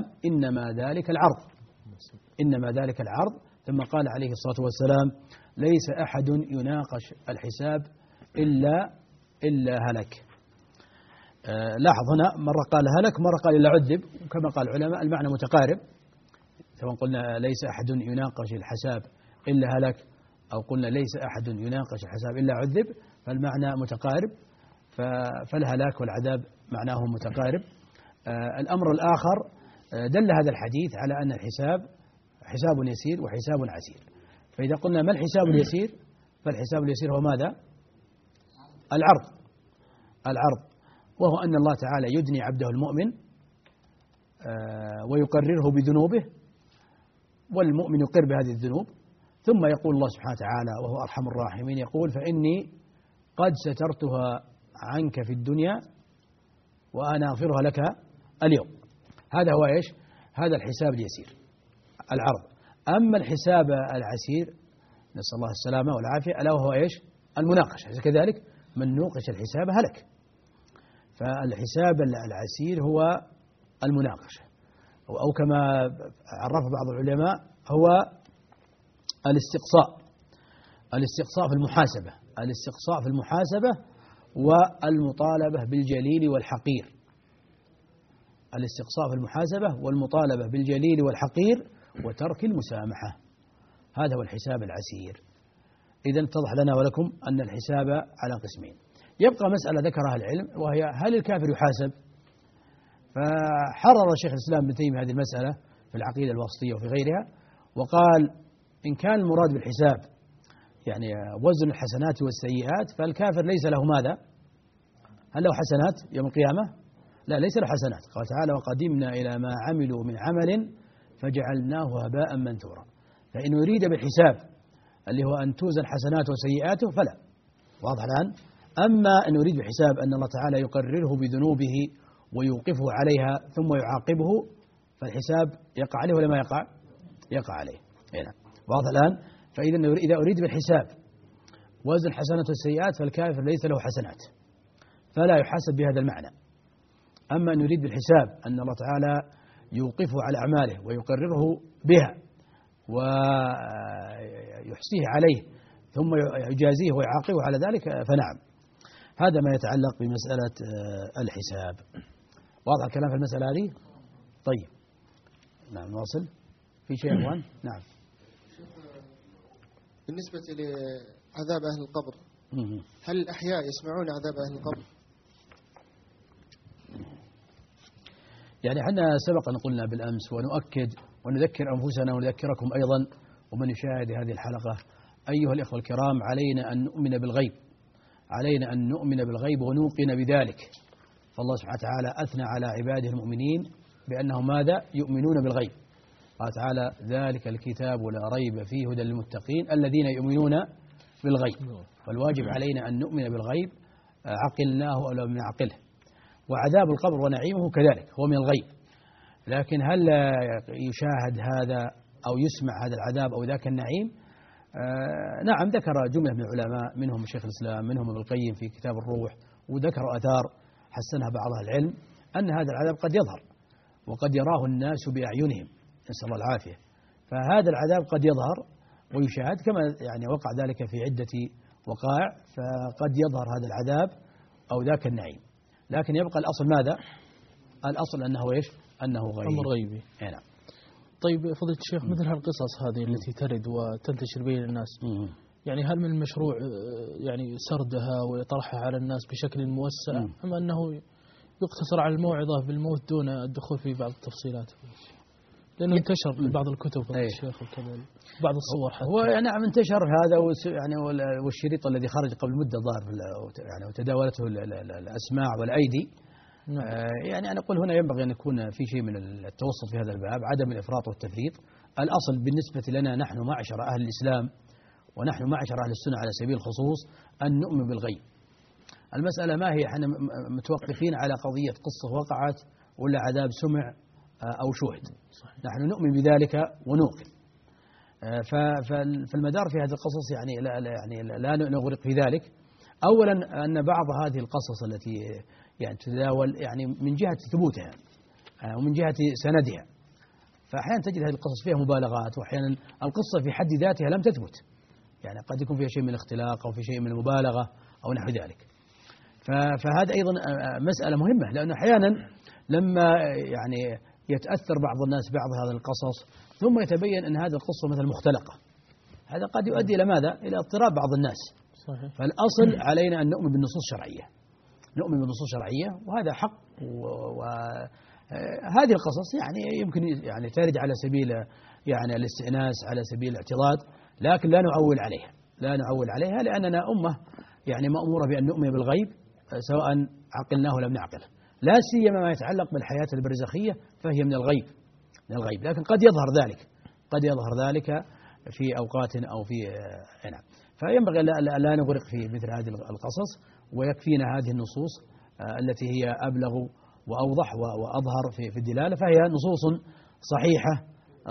إنما ذلك العرض. ثم قال عليه الصلاة والسلام: ليس أحد يناقش الحساب إلا هلك. لاحظ هنا مرة قال هلك، مرة قال إلا عذب، وكما قال العلماء المعنى متقارب، سواء قلنا ليس أحد يناقش الحساب إلا هلك، أو قلنا ليس أحد يناقش الحساب إلا عذب، فالمعنى متقارب، فالهلاك والعذاب معناهم متقارب. الأمر الآخر، دل هذا الحديث على أن الحساب حساب يسير وحساب عسير. فإذا قلنا ما الحساب اليسير؟ فالحساب اليسير هو ماذا؟ العرض، وهو أن الله تعالى يدني عبده المؤمن ويقرره بذنوبه، والمؤمن يقر بهذه الذنوب، ثم يقول الله سبحانه وتعالى وهو أرحم الراحمين، يقول: فإني قد سترتها عنك في الدنيا وأنا أغفرها لك اليوم. هذا هو إيش؟ هذا الحساب اليسير، العرض. أما الحساب العسير، نسأل الله السلامة والعافية، ألا وهو إيش؟ المناقشة. كذلك من نوقش الحساب هلك. فالحساب العسير هو المناقشة، أو كما عرف بعض العلماء هو الاستقصاء في المحاسبة والمطالبة بالجليل والحقير. الاستقصاء في المحاسبة والمطالبة بالجليل والحقير وترك المسامحة، هذا هو الحساب العسير. إذن اتضح لنا ولكم أن الحساب على قسمين. يبقى مسألة ذكرها العلم، وهي هل الكافر يحاسب؟ فحرر شيخ الإسلام ابن تيمية هذه المسألة في العقيدة الواسطية وفي غيرها، وقال: إن كان المراد بالحساب يعني وزن الحسنات والسيئات، فالكافر ليس له ماذا؟ هل له حسنات يوم القيامة؟ لا، ليس له حسنات. قال تعالى: وقدمنا إلى ما عملوا من عمل فجعلناه هباء منثورا. فإن يريد بالحساب اللي هو أن توزن حسناته وسيئاته فلا، واضح الآن. أما أن يريد بالحساب أن الله تعالى يقرره بذنوبه ويوقفه عليها ثم يعاقبه، فالحساب يقع عليه ولا ما يقع؟ يقع عليه. هنا واضح الآن. فإذا أريد بالحساب وزن الحسنات والسيئات، فالكافر ليس له حسنات فلا يحاسب بهذا المعنى. أما أن يريد بالحساب أن الله تعالى يوقفه على أعماله ويقرره بها ويحصيه عليه ثم يجازيه ويعاقبه على ذلك، فنعم، هذا ما يتعلق بمسألة الحساب. واضح الكلام في المسألة هذه؟ طيب، نعم، نواصل. في شيء يا أخوان؟ نعم. بالنسبة لعذاب أهل القبر، هل الأحياء يسمعون عذاب أهل القبر؟ يعني احنا سبق أن قلنا بالأمس، ونؤكد ونذكر أنفسنا ونذكركم أيضا ومن يشاهد هذه الحلقة، أيها الإخوة الكرام، علينا أن نؤمن بالغيب، علينا أن نؤمن بالغيب ونوقن بذلك. فالله سبحانه وتعالى أثنى على عباده المؤمنين بأنهم ماذا؟ يؤمنون بالغيب. قال تعالى: ذلك الكتاب لا ريب فيه هدى للمتقين الذين يؤمنون بالغيب. والواجب علينا أن نؤمن بالغيب، عقلناه أو لم نعقله. وعذاب القبر ونعيمه كذلك هو من الغيب. لكن هل يشاهد هذا أو يسمع هذا العذاب أو ذاك النعيم؟ نعم، ذكر جملة من العلماء منهم شيخ الإسلام منهم ابن القيم في كتاب الروح، وذكر آثار حسنها بعض أهل العلم أن هذا العذاب قد يظهر وقد يراه الناس بأعينهم، نسأل الله العافية. فهذا العذاب قد يظهر ويشاهد كما يعني وقع ذلك في عدة وقائع، فقد يظهر هذا العذاب أو ذاك النعيم. لكن يبقى الأصل ماذا؟ الأصل أنه إيش؟ أنه غيب، أمر غيبي. نعم. طيب فضيلة الشيخ، مثل هالقصص هذه التي ترد وتنتشر بين الناس، يعني هل من المشروع يعني سردها وطرحها على الناس بشكل موسع أم أنه يقتصر على الموعظة بالموت دون الدخول في بعض التفصيلات؟ لأنه انتشر في بعض الكتب فضيلة الشيخ وكذلك بعض الصور حتى. هو نعم انتشر هذا، يعني والشريط الذي خرج قبل مدة ظهر يعني وتداولته الأسماع والأيدي. يعني أنا أقول هنا ينبغي أن يكون في شيء من التوسط في هذا الباب، عدم الإفراط والتفريط. الأصل بالنسبة لنا نحن معشر أهل الإسلام ونحن معشر أهل السنة على سبيل الخصوص أن نؤمن بالغيب. المسألة ما هي احنا متوقفين على قضية قصة وقعت ولا عذاب سمع أو شوهد، نحن نؤمن بذلك ونوقن. فالمدار في هذه القصص يعني لا نغرق في ذلك. أولا أن بعض هذه القصص التي يعني تتداول يعني من جهة ثبوتها ومن جهة سندها، فأحيانا تجد هذه القصص فيها مبالغات، وأحيانا القصة في حد ذاتها لم تثبت، يعني قد يكون فيها شيء من الاختلاق أو في شيء من المبالغة أو نحو ذلك. فهذا أيضا مسألة مهمة، لأن أحيانا لما يعني يتأثر بعض الناس بعض هذه القصص ثم يتبين أن هذه القصة مثل مختلقة، هذا قد يؤدي إلى ماذا؟ إلى اضطراب بعض الناس. صحيح. فالأصل علينا أن نؤمن بالنصوص الشرعية، نؤمن بالنصوص الشرعية، وهذا حق. وهذه القصص يعني يمكن يعني ترد على سبيل يعني الاستئناس، على سبيل الاعتضاد، لكن لا نعول عليها، لا نعول عليها، لأننا أمة يعني مأمورة بأن نؤمن بالغيب سواء عقلناه لم نعقله، لا سيما ما يتعلق بالحياة البرزخية فهي من الغيب، من الغيب. لكن قد يظهر ذلك، قد يظهر ذلك في أوقات أو في نعم. فينبغي لا نغرق في مثل هذه القصص، ويكفينا هذه النصوص التي هي أبلغ وأوضح وأظهر في الدلالة، فهي نصوص صحيحة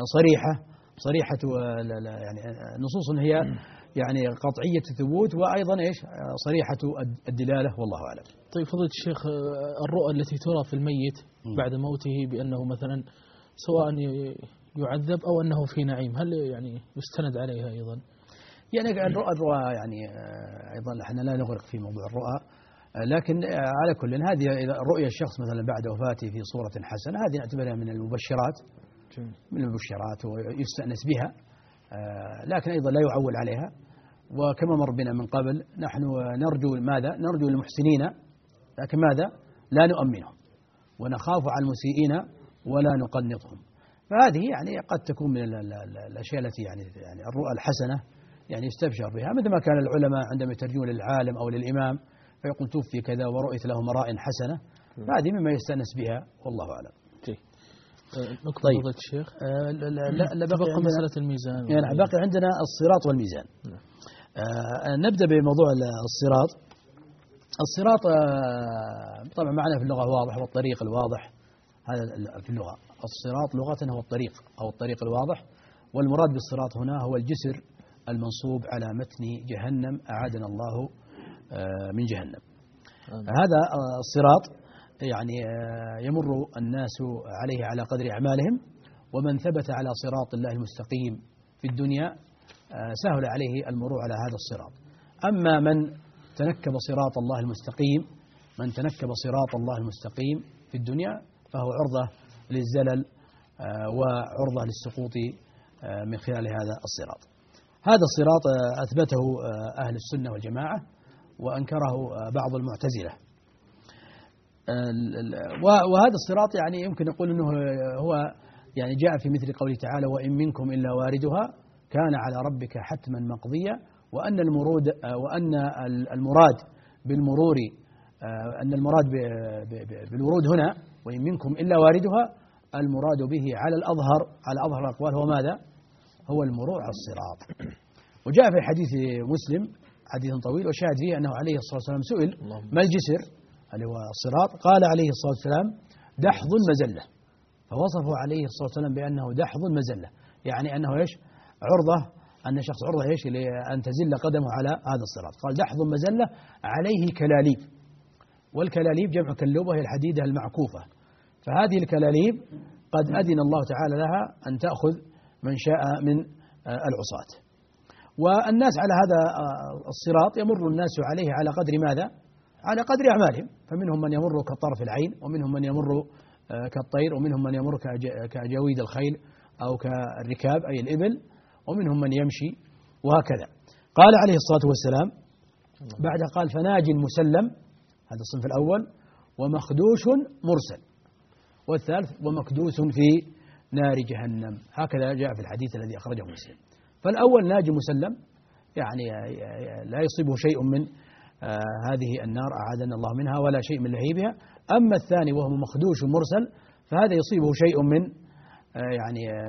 صريحة يعني نصوص هي يعني قطعية الثبوت، وأيضا إيش صريحة الدلالة، والله أعلم. طيب فضيلة الشيخ، الرؤى التي ترى في الميت بعد موته بأنه مثلا سواء يعذب أو أنه في نعيم، هل يعني يستند عليها أيضا؟ يعني الرؤى يعني أيضا احنا لا نغرق في موضوع الرؤى، لكن على كل هذه رؤيا الشخص مثلا بعد وفاته في صورة حسنة هذه نعتبرها من المبشرات، من المبشرات ويستأنس بها، لكن أيضا لا يعول عليها. وكما مر بنا من قبل نحن نرجو ماذا؟ نرجو المحسنين، لكن ماذا؟ لا نؤمنهم، ونخاف على المسيئين ولا نقنطهم. فهذه يعني قد تكون من الأشياء التي يعني الرؤى الحسنة يعني يستبشر بها، مثل ما كان العلماء عندما يترجمون للعالم أو للإمام فيقول توفي كذا ورؤيت له مراء حسنة، فهذه مما يستأنس بها، والله أعلم. طيب الشيخ، لا بقى مسألة الميزان، يعني باقي عندنا الصراط والميزان. نبدأ بموضوع الصراط. الصراط طبعا معنا في اللغة واضح، والطريق الواضح، هذا في اللغة. الصراط لغة هو الطريق أو الطريق الواضح، والمراد بالصراط هنا هو الجسر المنصوب على متن جهنم أعاذنا الله من جهنم. هذا الصراط يعني يمر الناس عليه على قدر أعمالهم، ومن ثبت على صراط الله المستقيم في الدنيا سهل عليه المرور على هذا الصراط. أما من تنكب صراط الله المستقيم، من تنكب صراط الله المستقيم في الدنيا فهو عرضة للزلل وعرضة للسقوط من خلال هذا الصراط. هذا الصراط أثبته أهل السنة والجماعة، وأنكره بعض المعتزلة. وهذا الصراط يعني يمكن نقول أنه هو يعني جاء في مثل قوله تعالى وإن منكم إلا واردها كان على ربك حتما مقضيا، وأن المراد بالمرور، أن المراد بالورود هنا وإن منكم إلا واردها، المراد به على أظهر الأقوال هو ماذا؟ هو المرور على الصراط. وجاء في حديث مسلم حديث طويل وشاهد فيه أنه عليه الصلاة والسلام سئل ما الجسر؟ اللي هو الصراط، قال عليه الصلاة والسلام دحض مزلة، فوصفه عليه الصلاة والسلام بأنه دحض مزلة، يعني أنه إيش؟ عرضة، أن شخص عرضة إيش؟ لأن تزل قدمه على هذا الصراط. قال دحض مزلة عليه كلاليب، والكلاليب جمع كلوبة هي الحديدة المعكوفة، فهذه الكلاليب قد أذن الله تعالى لها أن تأخذ من شاء من العصاة. والناس على هذا الصراط يمر الناس عليه على قدر ماذا؟ على قدر أعمالهم، فمنهم من يمر كطرف العين، ومنهم من يمر كالطير، ومنهم من يمر كأجاويد الخيل أو كالركاب أي الإبل، ومنهم من يمشي، وهكذا. قال عليه الصلاة والسلام بعدها قال فناج مسلم، هذا الصنف الأول، ومخدوش مرسل، والثالث ومكدوس في نار جهنم، هكذا جاء في الحديث الذي أخرجه مسلم. فالأول ناج مسلم، يعني لا يصيبه شيء من هذه النار أعاذنا الله منها ولا شيء من لهيبها. أما الثاني وهو مخدوش مرسل فهذا يصيبه شيء من يعني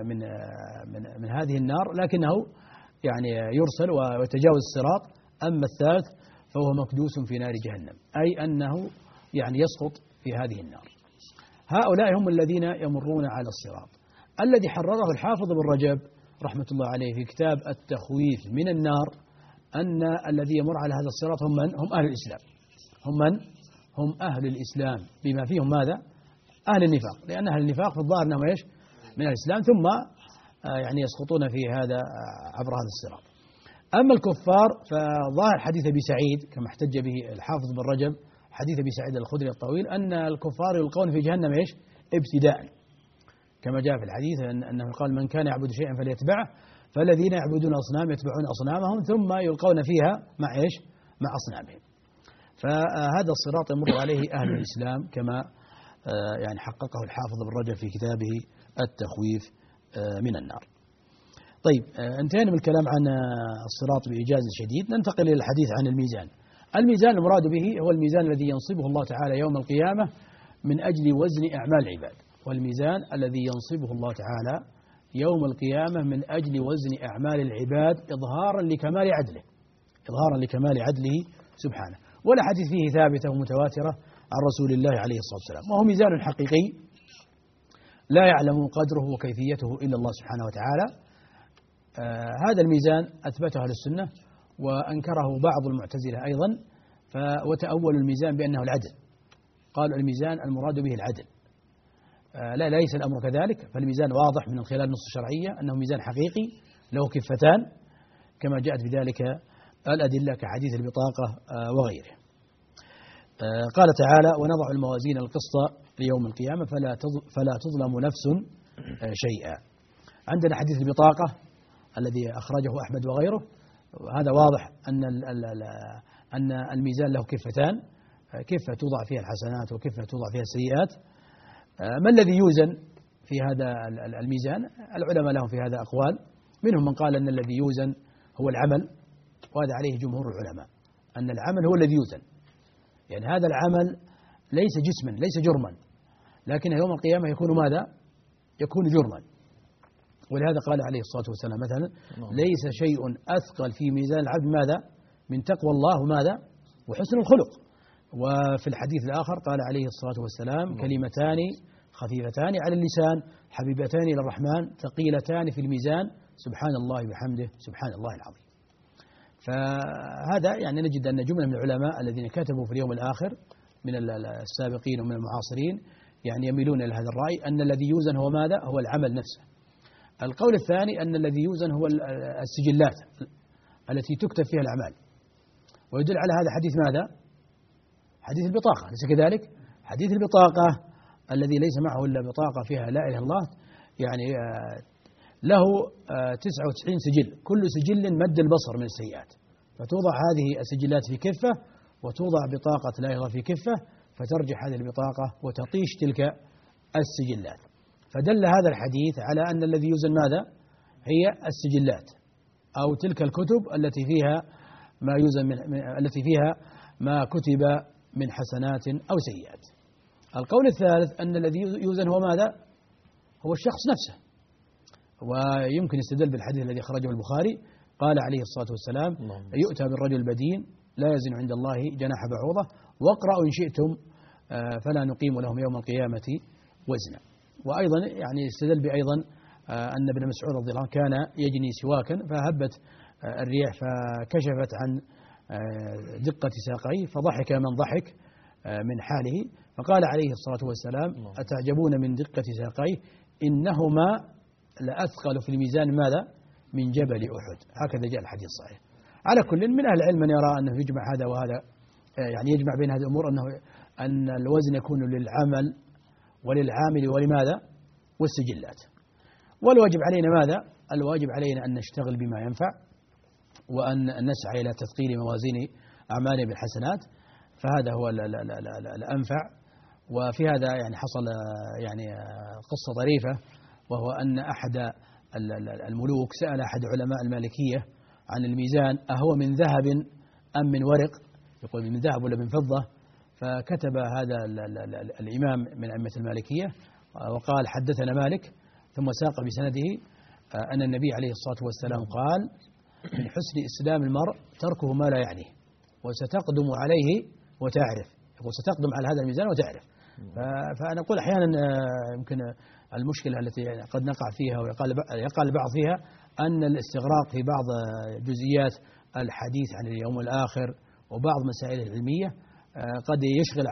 من هذه النار، لكنه يعني يرسل ويتجاوز الصراط. أما الثالث فهو مكدوس في نار جهنم، أي أنه يعني يسقط في هذه النار. هؤلاء هم الذين يمرون على الصراط. الذي حرره الحافظ ابن رجب رحمة الله عليه في كتاب التخويف من النار أن الذي يمر على هذا الصراط هم من؟ هم أهل الإسلام. هم من؟ هم أهل الإسلام، بما فيهم ماذا؟ أهل النفاق، لأن أهل النفاق في الظاهر أنهم إيش؟ من الإسلام، ثم يعني يسقطون في هذا عبر هذا الصراط. أما الكفار فظاهر حديث أبي سعيد كما احتج به الحافظ بن رجب، حديث أبي سعيد الخدري الطويل، أن الكفار يلقون في جهنم إيش؟ ابتداء، كما جاء في الحديث أنه قال من كان يعبد شيئا فليتبعه، فالذين يعبدون أصنام يتبعون أصنامهم ثم يلقون فيها مع إيش؟ مع أصنامهم. فهذا الصراط يمر عليه أهل الإسلام كما يعني حققه الحافظ بن رجب في كتابه التخويف من النار. طيب، انتهينا من الكلام عن الصراط بإيجاز شديد، ننتقل إلى الحديث عن الميزان. الميزان المراد به هو الميزان الذي ينصبه الله تعالى يوم القيامة من أجل وزن أعمال العباد، والميزان الذي ينصبه الله تعالى يوم القيامة من أجل وزن أعمال العباد إظهارا لكمال عدله، إظهارا لكمال عدله سبحانه. والأحاديث فيه ثابتة ومتواترة عن رسول الله عليه الصلاة والسلام، وهو ميزان حقيقي لا يعلم قدره وكيفيته إلا الله سبحانه وتعالى. هذا الميزان أثبته أهل السنة وأنكره بعض المعتزلة أيضا، وتأولوا الميزان بأنه العدل، قالوا الميزان المراد به العدل. لا، ليس الأمر كذلك، فالميزان واضح من خلال النصوص الشرعية أنه ميزان حقيقي له كفتان كما جاءت بذلك الأدلة كحديث البطاقة وغيره. قال تعالى ونضع الموازين القسط ليوم القيامة فلا تظلم نفس شيئا. عندنا حديث البطاقة الذي أخرجه أحمد وغيره، هذا واضح أن الميزان له كفتان، كفة توضع فيها الحسنات وكفة توضع فيها السيئات. ما الذي يوزن في هذا الميزان؟ العلماء لهم في هذا أقوال، منهم من قال أن الذي يوزن هو العمل، وهذا عليه جمهور العلماء أن العمل هو الذي يوزن، يعني هذا العمل ليس جسما ليس جرما، لكن يوم القيامة يكون ماذا؟ يكون جرما. ولهذا قال عليه الصلاة والسلام مثلا ليس شيء أثقل في ميزان العبد ماذا؟ من تقوى الله ماذا؟ وحسن الخلق. وفي الحديث الآخر قال عليه الصلاة والسلام كلمتان خفيفتان على اللسان حبيبتان إلى الرحمن ثقيلتان في الميزان سبحان الله بحمده سبحان الله العظيم. فهذا يعني نجد أن جملة من العلماء الذين كتبوا في اليوم الآخر من السابقين ومن المعاصرين يعني يميلون إلى هذا الرأي أن الذي يوزن هو ماذا؟ هو العمل نفسه. القول الثاني أن الذي يوزن هو السجلات التي تكتب فيها الأعمال، ويدل على هذا حديث ماذا؟ حديث البطاقة، ليس كذلك؟ حديث البطاقة الذي ليس معه إلا بطاقة فيها لا إله إلا الله، يعني له 99 سجل، كل سجل مد البصر من السيئات، فتوضع هذه السجلات في كفة وتوضع بطاقة لا إله في كفة، فترجح هذه البطاقة وتطيش تلك السجلات. فدل هذا الحديث على أن الذي يوزن ماذا؟ هي السجلات أو تلك الكتب التي فيها ما يوزن التي فيها ما كتب من حسنات أو سيئات. القول الثالث أن الذي يوزن هو ماذا؟ هو الشخص نفسه، ويمكن يستدل بالحديث الذي أخرجه البخاري قال عليه الصلاة والسلام يؤتى بالرجل البدين لا يزن عند الله جناح بعوضة واقرأوا إن شئتم فلا نقيم لهم يوم القيامة وزنا. وأيضا يعني استدل بأيضا أن ابن مسعود رضي الله عنه كان يجني سواكا فهبت الريح فكشفت عن دقة ساقيه فضحك من ضحك من حاله، فقال عليه الصلاة والسلام: أتعجبون من دقة ساقيه إنهما لأثقل في الميزان ماذا؟ من جبل أحد. هكذا جاء الحديث الصحيح. على كل من أهل العلم من يرى أنه يجمع هذا وهذا، يعني يجمع بين هذه الأمور، أن الوزن يكون للعمل وللعامل ولماذا؟ والسجلات. والواجب علينا ماذا؟ الواجب علينا أن نشتغل بما ينفع، وأن نسعى إلى تثقيل موازين أعمالنا بالحسنات، فهذا هو الأنفع. وفي هذا يعني حصل يعني قصة طريفة، وهو أن أحد الملوك سأل أحد علماء المالكية عن الميزان أهو من ذهب أم من ورق، يقول من ذهب ولا من فضة، فكتب هذا الإمام من أئمة المالكية وقال: حدثنا مالك، ثم ساق بسنده أن النبي عليه الصلاة والسلام قال: من حسن إسلام المرء تركه ما لا يعنيه، وستقدم عليه وتعرف، يقول ستقدم على هذا الميزان وتعرف. فأنا أقول أحيانا يمكن المشكلة التي قد نقع فيها ويقع البعض فيها أن الاستغراق في بعض جزئيات الحديث عن اليوم الآخر وبعض مسائل العلمية قد يشغل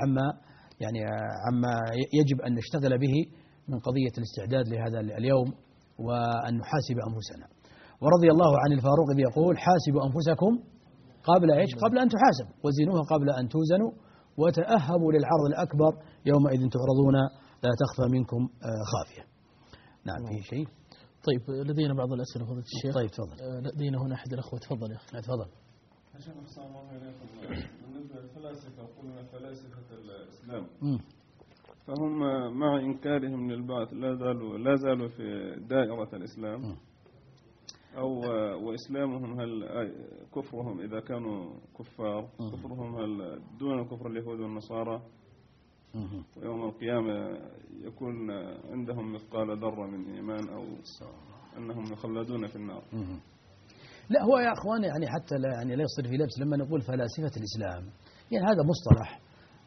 عما يجب أن نشتغل به من قضية الاستعداد لهذا اليوم، وأن نحاسب أنفسنا. ورضي الله عن الفاروق إذ يقول: حاسبوا أنفسكم قبل إيش؟ قبل أن تحاسب، وزنوها قبل أن توزنوا، وتأهبوا للعرض الأكبر يومئذ تعرضون لا تخفى منكم خافية. نعم، في شيء؟ طيب، لدينا بعض الأسئلة فضيلة الشيخ. طيب تفضل. لدينا هنا أحد الأخوة، تفضل يا أخي. تفضل. شيخ أحسن الله إليكم، بالنسبة للفلاسفة يقولون فلاسفة الإسلام فهم مع إنكارهم للبعث لا زالوا في دائرة الإسلام، أو وإسلامهم هل كفرهم إذا كانوا كفار كفرهم هل دون كفر اليهود والنصارى، ويوم القيامة يكون عندهم مثقال ذرة من إيمان، أو أنهم يخلدون في النار؟ لا، هو يا أخوان يعني حتى لا يصير في لبس لما نقول فلاسفة الإسلام، يعني هذا مصطلح،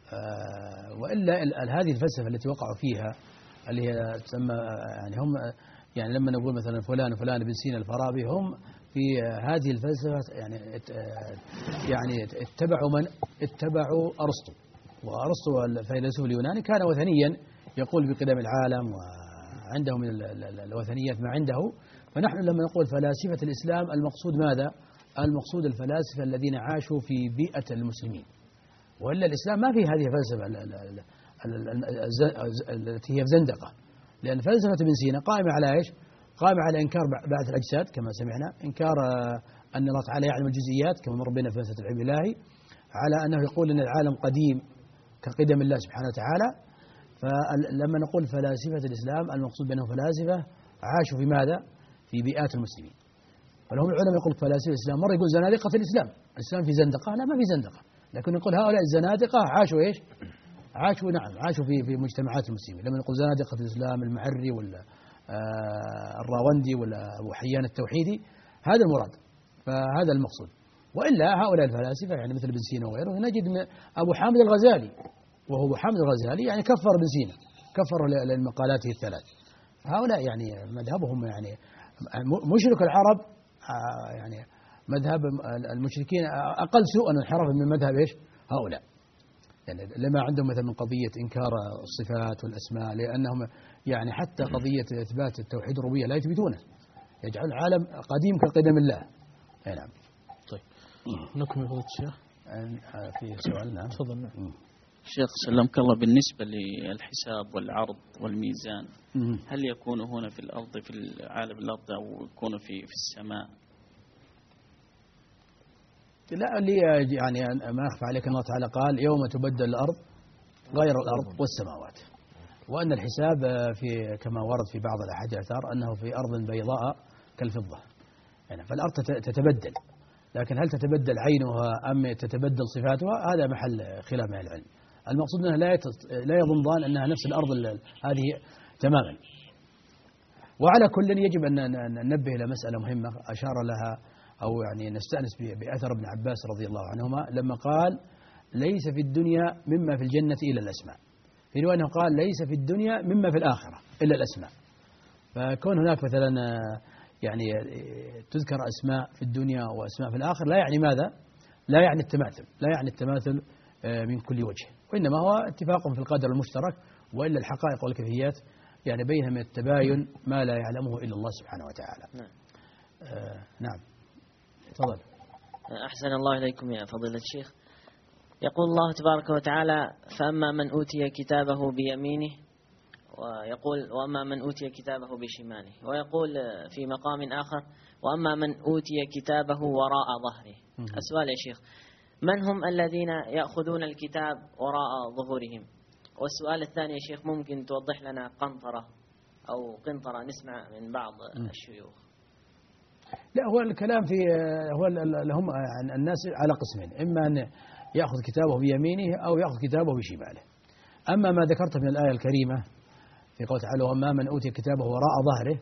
وإلا هذه الفلسفة التي وقعوا فيها اللي هي تسمى يعني هم يعني لما نقول مثلا فلان وفلان ابن سينا الفارابي، هم في هذه الفلسفة يعني اتبعوا أرسطو. وأرسطو الفيلسوف اليوناني كان وثنيا يقول بقدم العالم، وعنده من الوثنيات ما عنده. فنحن لما نقول فلاسفة الإسلام المقصود ماذا؟ المقصود الفلاسفة الذين عاشوا في بيئة المسلمين، وإلا الإسلام ما فيه هذه الفلسفة التي هي زندقة، لأن فلسفة ابن سينا قائمة على إيش؟ قائمة على إنكار بعث الأجساد كما سمعنا، إنكار أن الله تعالى يعلم الجزئيات كما مر بنا في فلسفة العلم الإلهي، على أنه يقول أن العالم قديم كقدم الله سبحانه وتعالى. فلما نقول فلاسفة الإسلام المقصود بأنهم فلاسفة عاشوا في ماذا؟ في بيئات المسلمين. فلهم العلماء يقول فلاسفة الإسلام، مرة يقول زنادقة الإسلام في زندقة، لا ما في زندقة، لكن يقول هؤلاء الزنادقة عاشوا إيش؟ عاشوا في مجتمعات المسلمين. لما نقول زنادقة الإسلام المعري ولا الراوندي ولا أبو حيان التوحيدي، هذا المراد، فهذا المقصود. وإلا هؤلاء الفلاسفة يعني مثل ابن سينا وغيره، نجد أبو حامد الغزالي، وهو أبو حامد الغزالي يعني كفر ابن سينا، كفر لمقالاته الثلاث. هؤلاء يعني مذهبهم يعني مشرك العرب، يعني مذهب المشركين أقل سوءا وانحرافا من مذهب إيش؟ هؤلاء، يعني لما عندهم مثلا من قضية إنكار الصفات والأسماء، لأنهم يعني حتى قضية إثبات التوحيد الربوبية لا يثبتونه، يجعل العالم قديم كقدم الله. نعم. طيب نكمل فضيلة الشيخ. في سؤال. نعم تفضل. نعم شيخ سلمك الله، بالنسبة للحساب والعرض والميزان هل يكون هنا في الأرض في العالم الأرض أو يكون في السماء؟ لا، اللي يعني ما أخفى عليك الله تعالى قال يوم تبدل الأرض غير الأرض والسماوات، وأن الحساب في كما ورد في بعض الأحاديث أنه في أرض بيضاء كالفضة، يعني فالأرض تتبدل، لكن هل تتبدل عينها أم تتبدل صفاتها هذا محل خلاف مع العلم. المقصود أنها لا يظن أنها نفس الأرض هذه تماما. وعلى كل يجب أن ننبه إلى مسألة مهمة أشار لها أو يعني نستأنس بأثر ابن عباس رضي الله عنهما لما قال ليس في الدنيا مما في الجنة إلا الأسماء. في رواية قال ليس في الدنيا مما في الآخرة إلا الأسماء. فكون هناك مثلا يعني تذكر أسماء في الدنيا وأسماء في الآخرة لا يعني ماذا؟ لا يعني التماثل، لا يعني التماثل من كل وجه، وإنما هو اتفاق في القدر المشترك، وإلا الحقائق والكيفيات يعني بينها من التباين ما لا يعلمه إلا الله سبحانه وتعالى. نعم. نعم تفضل. أحسن الله إليكم يا فضيلة الشيخ. يقول الله تبارك وتعالى: فأما من أوتي كتابه بيمينه، ويقول: وأما من أوتي كتابه بشماله، ويقول في مقام آخر: وأما من أوتي كتابه وراء ظهره. السؤال يا شيخ: من هم الذين يأخذون الكتاب وراء ظهورهم؟ والسؤال الثاني يا شيخ، ممكن توضح لنا قنطرة أو قنطرة نسمع من بعض الشيوخ؟ لا، هو الكلام في هو هم الناس على قسمين، إما أن يأخذ كتابه بيمينه أو يأخذ كتابه بشماله. أما ما ذكرت من الآية الكريمة في قوله تعالى: وأما من أوتي كتابه وراء ظهره،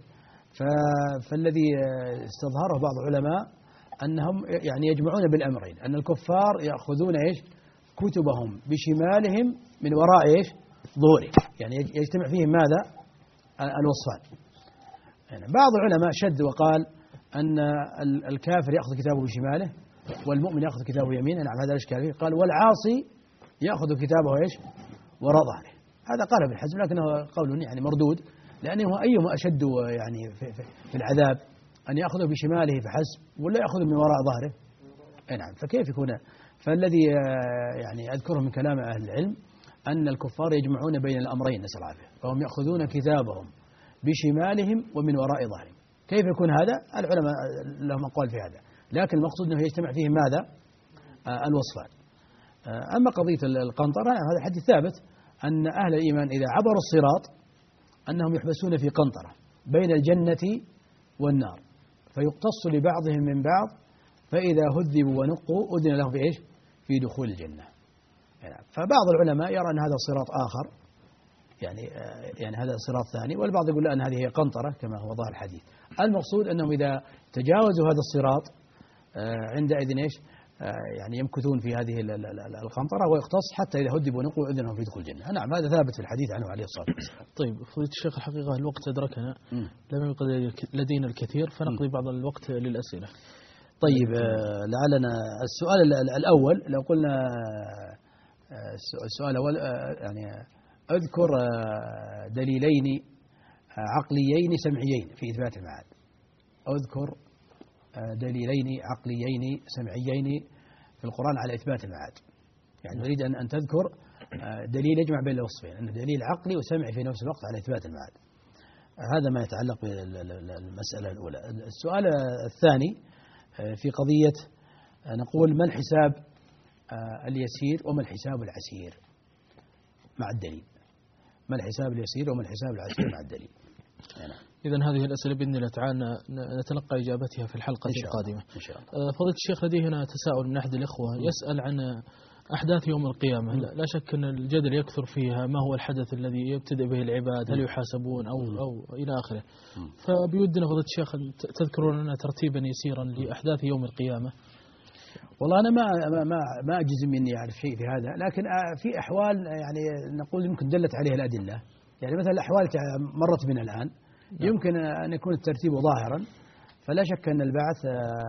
فالذي استظهره بعض العلماء أنهم يعني يجمعون بالأمرين، أن الكفار يأخذون إيش؟ كتبهم بشمالهم من وراء إيش؟ ظهورهم، يعني يجتمع فيهم ماذا؟ الوصفان. يعني بعض العلماء شد وقال أن الكافر يأخذ كتابه بشماله والمؤمن يأخذ كتابه بيمينه. نعم، هذا الإشكال فيه. قال: والعاصي يأخذ كتابه إيش؟ وراء ظهره. هذا قال ابن حزم، لكنه قول يعني مردود، لأنه أيهما أشد يعني في العذاب، أن يأخذه بشماله فحسب ولا يأخذه من وراء ظهره؟ نعم، فكيف يكون؟ فالذي يعني أذكره من كلام أهل العلم أن الكفار يجمعون بين الأمرين، نسأل الله العافية، فهم يأخذون كتابهم بشمالهم ومن وراء ظهرهم. كيف يكون هذا؟ العلماء لهم أقوال في هذا، لكن المقصود أنه يجتمع فيهم ماذا؟ الوصفان. أما قضية القنطرة، هذا الحديث ثابت أن أهل الإيمان إذا عبروا الصراط أنهم يحبسون في قنطرة بين الجنة والنار، فيقتص لبعضهم من بعض، فإذا هذبوا ونقوا أذن لهم في إيش؟ في دخول الجنة. يعني فبعض العلماء يرى أن هذا صراط آخر، يعني هذا صراط ثاني، والبعض يقول أن هذه هي قنطرة كما هو ظاهر الحديث. المقصود أنهم إذا تجاوزوا هذا الصراط عندئذ إيش؟ يعني يمكثون في هذه القنطرة ويقتص حتى إذا هدبوا ونقوا أذنهم في دخول الجنة. نعم، هذا ثابت في الحديث عنه عليه الصلاة والسلام. طيب فضيلة الشيخ، الحقيقة الوقت أدركنا، لم يبقى لدينا الكثير، فنقضي بعض الوقت للأسئلة. طيب لعلنا السؤال الأول، لو قلنا السؤال الأول يعني أذكر دليلين عقليين سمعيين في إثبات المعاد. أذكر دليلين عقليين سمعيين في القرآن على إثبات المعاد. يعني نريد أن تذكر دليل يجمع بين الوصفين، أنه دليل عقلي وسمعي في نفس الوقت على إثبات المعاد. هذا ما يتعلق بالمسألة الأولى. السؤال الثاني في قضية نقول: ما الحساب اليسير وما الحساب العسير مع الدليل؟ ما الحساب اليسير وما الحساب العسير مع الدليل؟ إذن هذه الأسئلة بإذن الله تعالى نتلقى إجابتها في الحلقة القادمة إن شاء الله. فضيلة الشيخ، لدي هنا تساؤل من أحد الإخوة يسأل عن أحداث يوم القيامة. لا شك أن الجدل يكثر فيها، ما هو الحدث الذي يبتدئ به العباد؟ هل يحاسبون أو إلى آخره؟ فبيودنا فضيلة الشيخ أن تذكرون لنا ترتيبا يسيرا لأحداث يوم القيامة. والله أنا ما أجزم إني أعرف شيء في هذا، لكن في أحوال يعني نقول يمكن دلت عليها الأدلة. يعني مثلا الأحوال مرت بنا الآن يمكن أن يكون الترتيب ظاهرا، فلا شك أن البعث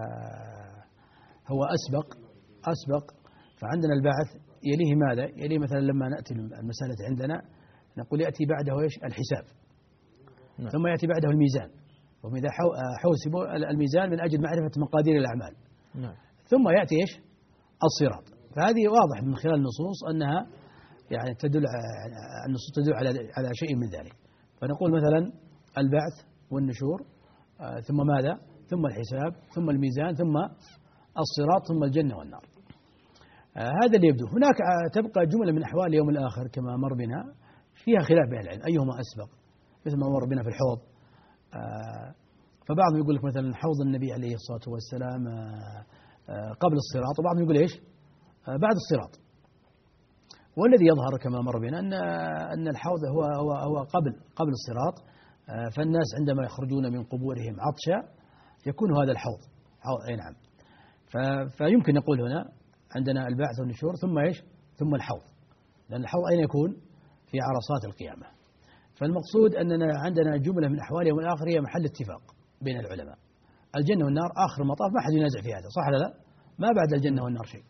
هو أسبق. فعندنا البعث يليه ماذا؟ يليه مثلا لما نأتي المسألة عندنا نقول يأتي بعده إيش؟ الحساب. ثم يأتي بعده الميزان، وهم إذا حوسبوا الميزان من أجل معرفة مقادير الأعمال. ثم يأتي إيش؟ الصراط. فهذه واضح من خلال النصوص أنها يعني النصوص تدل على شيء من ذلك. فنقول مثلا البعث والنشور، ثم ماذا؟ ثم الحساب، ثم الميزان، ثم الصراط، ثم الجنة والنار. هذا اللي يبدو. هناك تبقى جملة من أحوال اليوم الآخر كما مر بنا فيها خلاف بين العلم أيهما أسبق، مثل ما مر بنا في الحوض. فبعضهم يقول لك مثلا حوض النبي عليه الصلاة والسلام قبل الصراط، وبعضهم يقول إيش؟ بعد الصراط. والذي يظهر كما مر بنا أن الحوض هو قبل الصراط، فالناس عندما يخرجون من قبورهم عطشا يكون هذا الحوض. أي نعم. فيمكن نقول هنا عندنا البعث والنشور ثم إيش؟ ثم الحوض، لأن الحوض أين يكون؟ في عرصات القيامة. فالمقصود أننا عندنا جملة من أحوال يوم الآخر هي محل اتفاق بين العلماء. الجنة والنار آخر المطاف ما حد ينازع في هذا، صح ولا لا؟ ما بعد الجنة والنار شيء.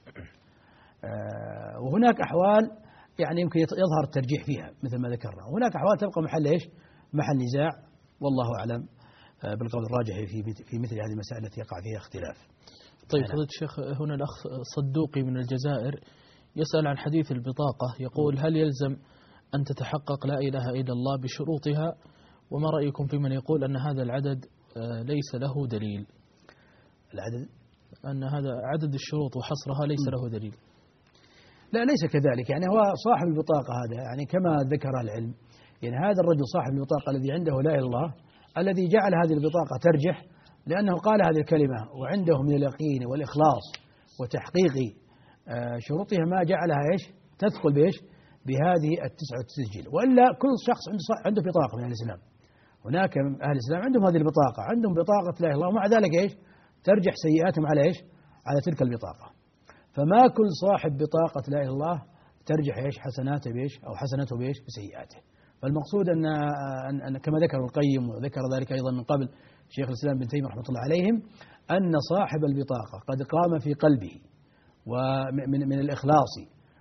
وهناك أحوال يعني يمكن يظهر الترجيح فيها مثل ما ذكرنا، وهناك أحوال تبقى محل إيش؟ محل نزاع، والله أعلم بالقول الراجح في مثل هذه المسائل التي يقع فيها اختلاف. طيب فضيلة الشيخ، هنا الأخ صدوقي من الجزائر يسأل عن حديث البطاقة، يقول: هل يلزم أن تتحقق لا إله إلا الله بشروطها؟ وما رأيكم في من يقول أن هذا العدد ليس له دليل؟ العدد أن هذا عدد الشروط وحصرها ليس له دليل. لا، ليس كذلك. يعني هو صاحب البطاقة هذا، يعني كما ذكر العلم، يعني هذا الرجل صاحب البطاقة الذي عنده لا إله إلا الله، الذي جعل هذه البطاقة ترجح لأنه قال هذه الكلمة وعنده من اليقين والإخلاص وتحقيق شروطها ما جعلها إيش؟ تدخل بإيش؟ بهذه التسعة التسجيل. وإلا كل شخص عنده بطاقة من أهل الإسلام. هناك من أهل الإسلام عندهم هذه البطاقة، عندهم بطاقة لا إله إلا الله، ومع ذلك إيش؟ ترجح سيئاتهم على إيش؟ على تلك البطاقة. فما كل صاحب بطاقة لا إله إلا الله ترجح إيش؟ حسناته بإيش؟ أو حسناته بإيش؟ بسيئاته. فالمقصود أن كما ذكر القيم وذكر ذلك أيضا من قبل شيخ الإسلام ابن تيمية رحمة الله عليهم، أن صاحب البطاقة قد قام في قلبه ومن الإخلاص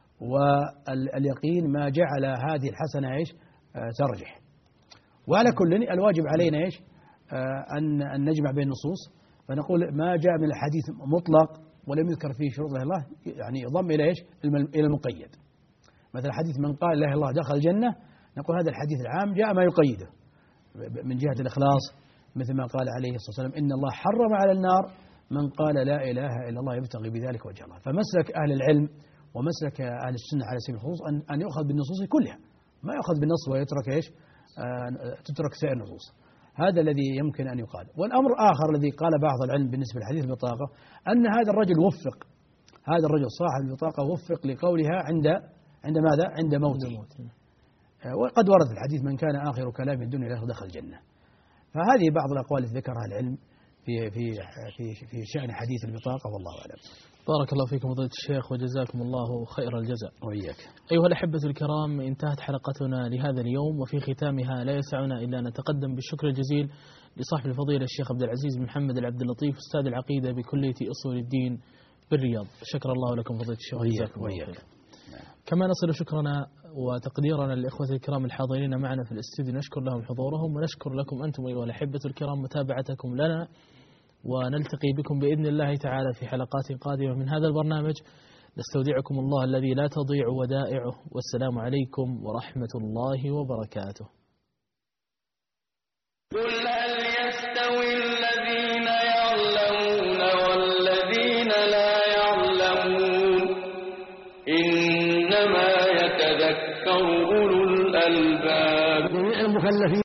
واليقين ما جعل هذه الحسنة إيش؟ ترجح. وعلى كل الواجب علينا إيش؟ أن نجمع بين النصوص، فنقول ما جاء من الحديث مطلق ولم يذكر فيه شروط لا إله إلا الله يعني يضم إلى إيش؟ إلى المقيد. مثل حديث من قال لا إله إلا الله دخل الجنة، نقول هذا الحديث العام جاء ما يقيده من جهة الإخلاص، مثل ما قال عليه الصلاة والسلام: إن الله حرم على النار من قال لا إله إلا الله يبتغي بذلك وجه الله. فمسلك أهل العلم ومسلك أهل السنة على سبيل الخصوص أن يؤخذ بالنصوص كلها، ما يؤخذ بالنص ويترك إيش؟ تترك سائر النصوص. هذا الذي يمكن أن يقال. والأمر آخر الذي قال بعض العلم بالنسبة لحديث البطاقة، أن هذا الرجل وفق، هذا الرجل صاحب البطاقة وفق لقولها عند ماذا؟ عند موته. وقد ورد الحديث: من كان آخر كلام الدنيا لا دخل الجنة. فهذه بعض الأقوال التي ذكرها العلم في شأن حديث البطاقة، والله أعلم. بارك الله فيكم فضيلة الشيخ وجزاكم الله خير الجزاء. وإياك. أيها الأحبة الكرام، انتهت حلقتنا لهذا اليوم، وفي ختامها لا يسعنا إلا أن نتقدم بالشكر الجزيل لصاحب الفضيلة الشيخ عبد العزيز بن محمد العبد اللطيف، أستاذ العقيدة بكلية أصول الدين بالرياض. شكر الله لكم فضيلة الشيخ وجزاكم الله خير. كما نصل شكرنا وتقديرنا للإخوة الكرام الحاضرين معنا في الاستوديو، نشكر لهم حضورهم، ونشكر لكم أنتم أيها الأحبة الكرام متابعتكم لنا، ونلتقي بكم بإذن الله تعالى في حلقات قادمة من هذا البرنامج. نستودعكم الله الذي لا تضيع ودائعه، والسلام عليكم ورحمة الله وبركاته. قل هل يستوي الذين يعلمون والذين لا يعلمون؟ إنما يتذكر أولو الألباب. جميع المكلفين